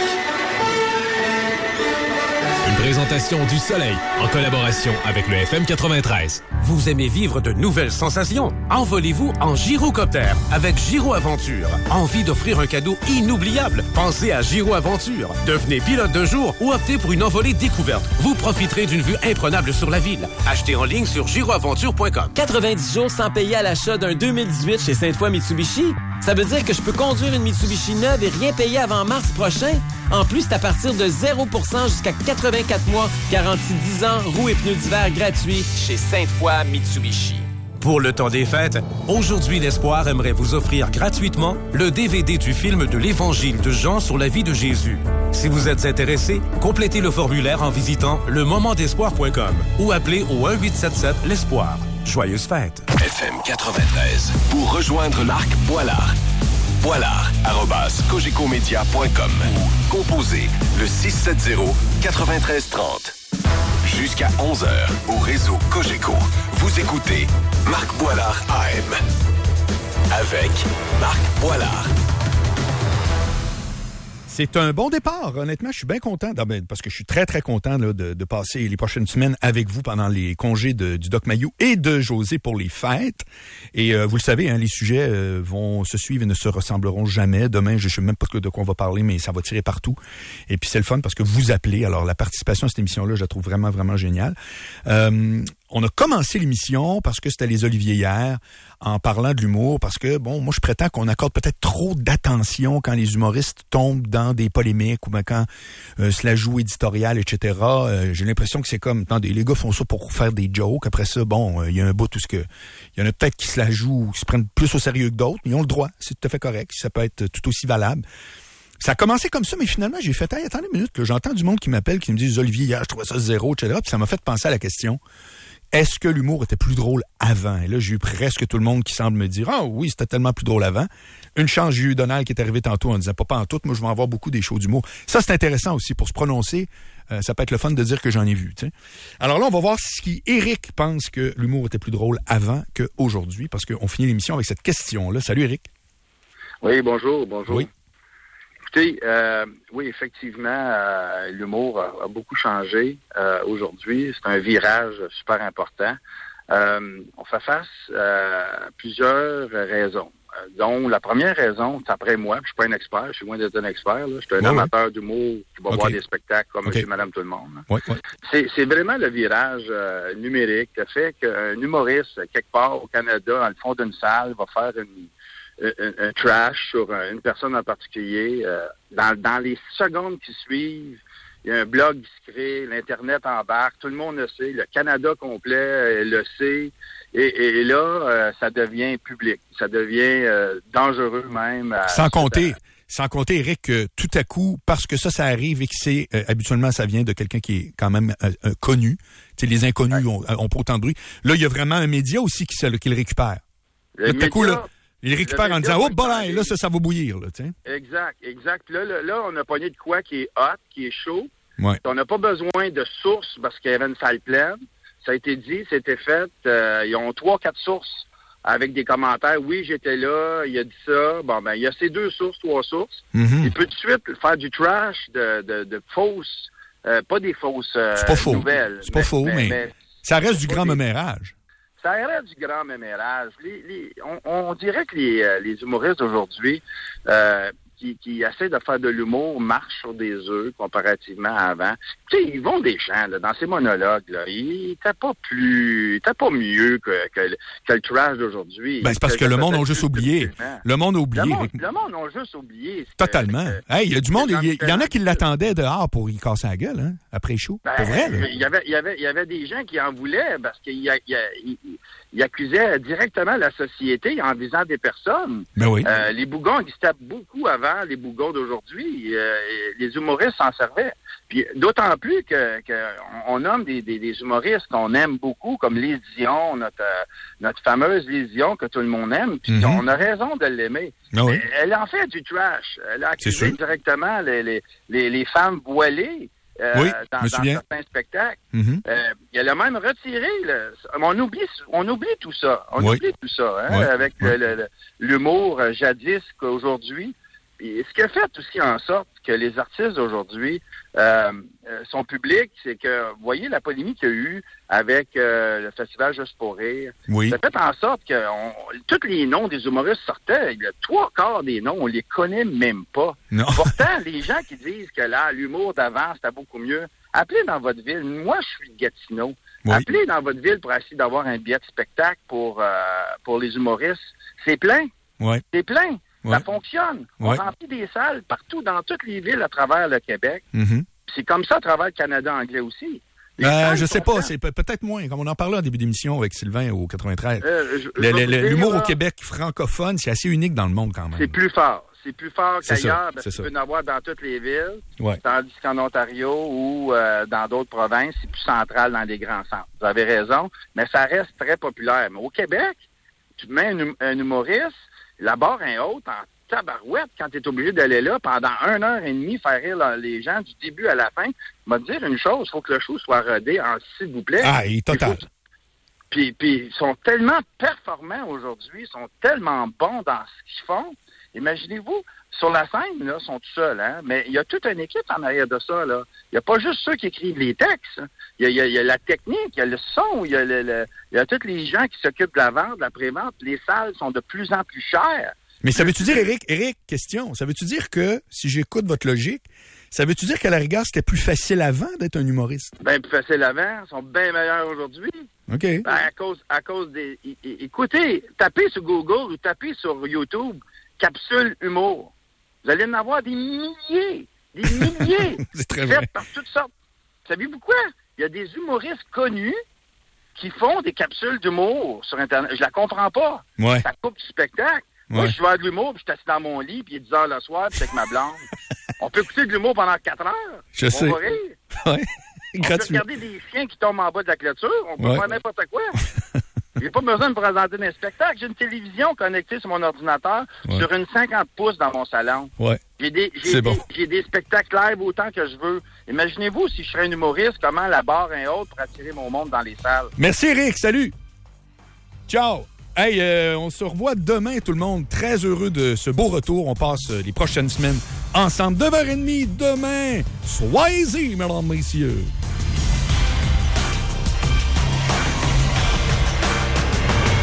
Une présentation du Soleil, en collaboration avec le F M quatre-vingt-treize. Vous aimez vivre de nouvelles sensations? Envolez-vous en gyrocoptère avec Gyro Aventure. Envie d'offrir un cadeau inoubliable? Pensez à Gyro Aventure. Devenez pilote d'un jour ou optez pour une envolée découverte. Vous profiterez d'une vue imprenable sur la ville. Achetez en ligne sur gyro aventure point com. quatre-vingt-dix jours sans payer à l'achat d'un deux mille dix-huit chez Sainte-Foy Mitsubishi? Ça veut dire que je peux conduire une Mitsubishi neuve et rien payer avant mars prochain? En plus, c'est à partir de zéro pour cent jusqu'à quatre-vingt-quatre mois. Garantie dix ans, roues et pneus d'hiver gratuits chez Sainte-Foy Mitsubishi. Pour le temps des fêtes, aujourd'hui l'Espoir aimerait vous offrir gratuitement le D V D du film de l'Évangile de Jean sur la vie de Jésus. Si vous êtes intéressé, complétez le formulaire en visitant le moment d'espoir point com ou appelez au un huit sept sept l'Espoir. Joyeuses fêtes. F M quatre-vingt-treize. Pour rejoindre Marc Boilard. Boilard arobase cogeco media point com ou composez le six sept zéro quatre-vingt-treize trente. Jusqu'à onze heures au réseau Cogeco. Vous écoutez Marc Boilard A M avec Marc Boilard. C'est un bon départ. Honnêtement, je suis bien content, parce que je suis très, très content là, de, de passer les prochaines semaines avec vous pendant les congés de, du Doc Mayou et de José pour les fêtes. Et euh, vous le savez, hein, les sujets euh, vont se suivre et ne se ressembleront jamais. Demain, je ne sais même pas de quoi on va parler, mais ça va tirer partout. Et puis, c'est le fun parce que vous appelez. Alors, la participation à cette émission-là, je la trouve vraiment, vraiment géniale. Euh, on a commencé l'émission parce que c'était les Oliviers hier, en parlant de l'humour, parce que, bon, moi, je prétends qu'on accorde peut-être trop d'attention quand les humoristes tombent dans des polémiques ou bien quand euh, se la joue éditoriale, et cetera. Euh, j'ai l'impression que c'est comme, attendez, les gars font ça pour faire des jokes. Après ça, bon, il euh, y a un bout tout ce que, il y en a peut-être qui se la jouent ou qui se prennent plus au sérieux que d'autres, mais ils ont le droit. C'est tout à fait correct. Ça peut être tout aussi valable. Ça a commencé comme ça, mais finalement, j'ai fait, hey, attendez une minute, là, j'entends du monde qui m'appelle, qui me dit, Olivier, hier, je trouvais ça zéro, et cetera. Puis ça m'a fait penser à la question. Est-ce que l'humour était plus drôle avant? Et là, j'ai eu presque tout le monde qui semble me dire « Ah oui, c'était tellement plus drôle avant. » Une chance, j'ai eu Donald qui est arrivé tantôt en disant « Pas pas en tout, moi je vais en voir beaucoup des shows d'humour. » Ça, c'est intéressant aussi pour se prononcer. Euh, ça peut être le fun de dire que j'en ai vu. T'sais. Alors là, on va voir si Éric pense que l'humour était plus drôle avant qu'aujourd'hui, parce qu'on finit l'émission avec cette question-là. Salut Éric. Oui, bonjour, bonjour. Oui. Écoutez, euh, oui, effectivement, euh, l'humour a, a beaucoup changé euh, aujourd'hui. C'est un virage super important. Euh, on fait face à plusieurs raisons, euh, dont la première raison, c'est après moi, je suis pas un expert, je suis loin d'être un expert, là, je suis un ouais, amateur ouais. d'humour qui va okay. voir des spectacles comme okay. Monsieur, Madame, tout le monde. Ouais, ouais. C'est, c'est vraiment le virage euh, numérique, le fait qu'un humoriste, quelque part au Canada, dans le fond d'une salle, va faire une Un, un trash sur une personne en particulier. Euh, dans, dans les secondes qui suivent, il y a un blog qui se crée, l'Internet embarque, tout le monde le sait, le Canada complet euh, le sait, et, et là, euh, ça devient public, ça devient euh, dangereux même. À, sans compter, à... sans compter, Éric, que tout à coup, parce que ça, ça arrive et que c'est, euh, habituellement, ça vient de quelqu'un qui est quand même euh, euh, connu, tu sais, les inconnus ont, ont pas autant de bruit. Là, il y a vraiment un média aussi qui, qui le récupère. Le là, tout à coup, là, il récupère le en disant « Oh, bah là, ça, ça va bouillir. » là, tu sais. Exact, exact. Puis là, là, là, on a pogné de quoi qui est hot, qui est chaud. Ouais. On n'a pas besoin de sources parce qu'il y avait une salle pleine. Ça a été dit, c'était fait. Euh, ils ont trois, quatre sources avec des commentaires. Oui, j'étais là, il a dit ça. Bon, ben, il y a ces deux sources, trois sources. Mm-hmm. Il peut tout de suite faire du trash, de, de, de fausses, euh, pas des fausses euh, c'est pas faux. nouvelles. C'est pas mais, faux, mais, mais, mais ça reste du grand mémérage. Ça reste du grand mémérage. Les, les, on, on dirait que les, euh, les humoristes d'aujourd'hui euh, qui, qui essaient de faire de l'humour marchent sur des œufs comparativement à avant. Tu sais, ils vont des champs, là, dans ces monologues, là. Ils n'étaient pas plus, ils étaient pas mieux que, que, que le trash d'aujourd'hui. Ben, c'est parce que, que le monde a juste oublié. Le monde a oublié. Le monde, le monde a juste oublié. Totalement. Que, hey, il y a du monde, il y, y en a qui l'attendaient dehors pour y casser la gueule, hein, après chaud. Ben, pour vrai, là. Il y avait, il y avait, il y avait des gens qui en voulaient parce qu'ils il, il, il accusaient directement la société en visant des personnes. Ben oui. Euh, les bougons existaient beaucoup avant les bougons d'aujourd'hui. Euh, les humoristes s'en servaient. Puis d'autant plus que, que on nomme des, des, des humoristes qu'on aime beaucoup, comme Lise Dion, notre notre fameuse Lise Dion que tout le monde aime. Puis mm-hmm. on a raison de l'aimer. Ah oui. Elle en fait du trash. Elle a accusé directement les, les, les, les femmes voilées. euh, oui, dans, je me dans souviens. certains spectacles. Mm-hmm. Euh, il a même retiré. Là. On oublie, on oublie tout ça. On oui. oublie tout ça, hein, oui. avec oui. Le, le, l'humour euh, jadis qu'aujourd'hui. Et ce qui a fait aussi en sorte que les artistes d'aujourd'hui, euh, euh, son public, c'est que, vous voyez, la polémique qu'il y a eu avec euh, le Festival Juste pour rire, oui. ça a fait en sorte que on, tous les noms des humoristes sortaient. Le trois quarts des noms, on les connaît même pas. Non. Pourtant, les gens qui disent que là, l'humour d'avant, c'était beaucoup mieux, appelez dans votre ville. Moi, je suis de Gatineau. Oui. Appelez dans votre ville pour essayer d'avoir un billet de spectacle pour, euh, pour les humoristes. C'est plein. Oui. C'est plein. Ouais. Ça fonctionne. On ouais. remplit des salles partout dans toutes les villes à travers le Québec. Mm-hmm. C'est comme ça à travers le Canada anglais aussi. Euh, je sais pas, c'est pe- peut-être moins. Comme on en parlait en début d'émission avec Sylvain au quatre-vingt-treize. Euh, je, le, le, le, l'humour au Québec francophone, c'est assez unique dans le monde quand même. C'est plus fort. C'est plus fort c'est qu'ailleurs. Ça, parce c'est que ça. tu peux en avoir dans toutes les villes. Ouais. Tandis qu'en Ontario ou euh, dans d'autres provinces, c'est plus central dans les grands centres. Vous avez raison. Mais ça reste très populaire. Mais au Québec, tu mets un, hum- un humoriste, la barre est haute en tabarouette quand tu es obligé d'aller là pendant une heure et demie faire rire là, les gens du début à la fin. Je vais te dire une chose, il faut que le show soit rodé en s'il vous plaît. Ah, il est total. Que... Puis, puis ils sont tellement performants aujourd'hui, ils sont tellement bons dans ce qu'ils font. Imaginez-vous, sur la scène, là, ils sont tout seuls, hein, mais il y a toute une équipe en arrière de ça, là. Il n'y a pas juste ceux qui écrivent les textes. Il y a, il y a, il y a la technique, il y a le son, il y a, le, le, il y a tous les gens qui s'occupent de la vente, de la pré-vente. Les salles sont de plus en plus chères. Mais ça veut-tu dire, Éric, Éric, question, ça veut-tu dire que, si j'écoute votre logique, ça veut-tu dire qu'à la rigueur, c'était plus facile avant d'être un humoriste? Bien plus facile avant, ils sont bien meilleurs aujourd'hui. OK. Ben, à cause, à cause des... é- é- écoutez, tapez sur Google ou tapez sur YouTube « Capsule humour ». Vous allez en avoir des milliers, des milliers, C'est très vrai. faites par toutes sortes. Savez-vous quoi? Il y a des humoristes connus qui font des capsules d'humour sur Internet. Je la comprends pas. Ouais. Ça coupe du spectacle. Ouais. Moi, je suis voir de l'humour, puis je suis assis dans mon lit, puis il est dix heures le soir, puis je suis avec ma blonde. On peut écouter de l'humour pendant quatre heures. Je on sais. va rire. Ouais. On peut Gratuit. regarder des chiens qui tombent en bas de la clôture. On peut Ouais. faire n'importe quoi. J'ai pas besoin de me présenter d'un spectacle. J'ai une télévision connectée sur mon ordinateur Ouais. sur une cinquante pouces dans mon salon. Ouais. J'ai des, j'ai, C'est des, bon. j'ai des spectacles live autant que je veux. Imaginez-vous si je serais un humoriste, comment la barre est haute pour attirer mon monde dans les salles. Merci, Éric. Salut. Ciao. Hey, euh, on se revoit demain, tout le monde. Très heureux de ce beau retour. On passe euh, les prochaines semaines ensemble. neuf heures trente demain. Soyez-y, mesdames, messieurs.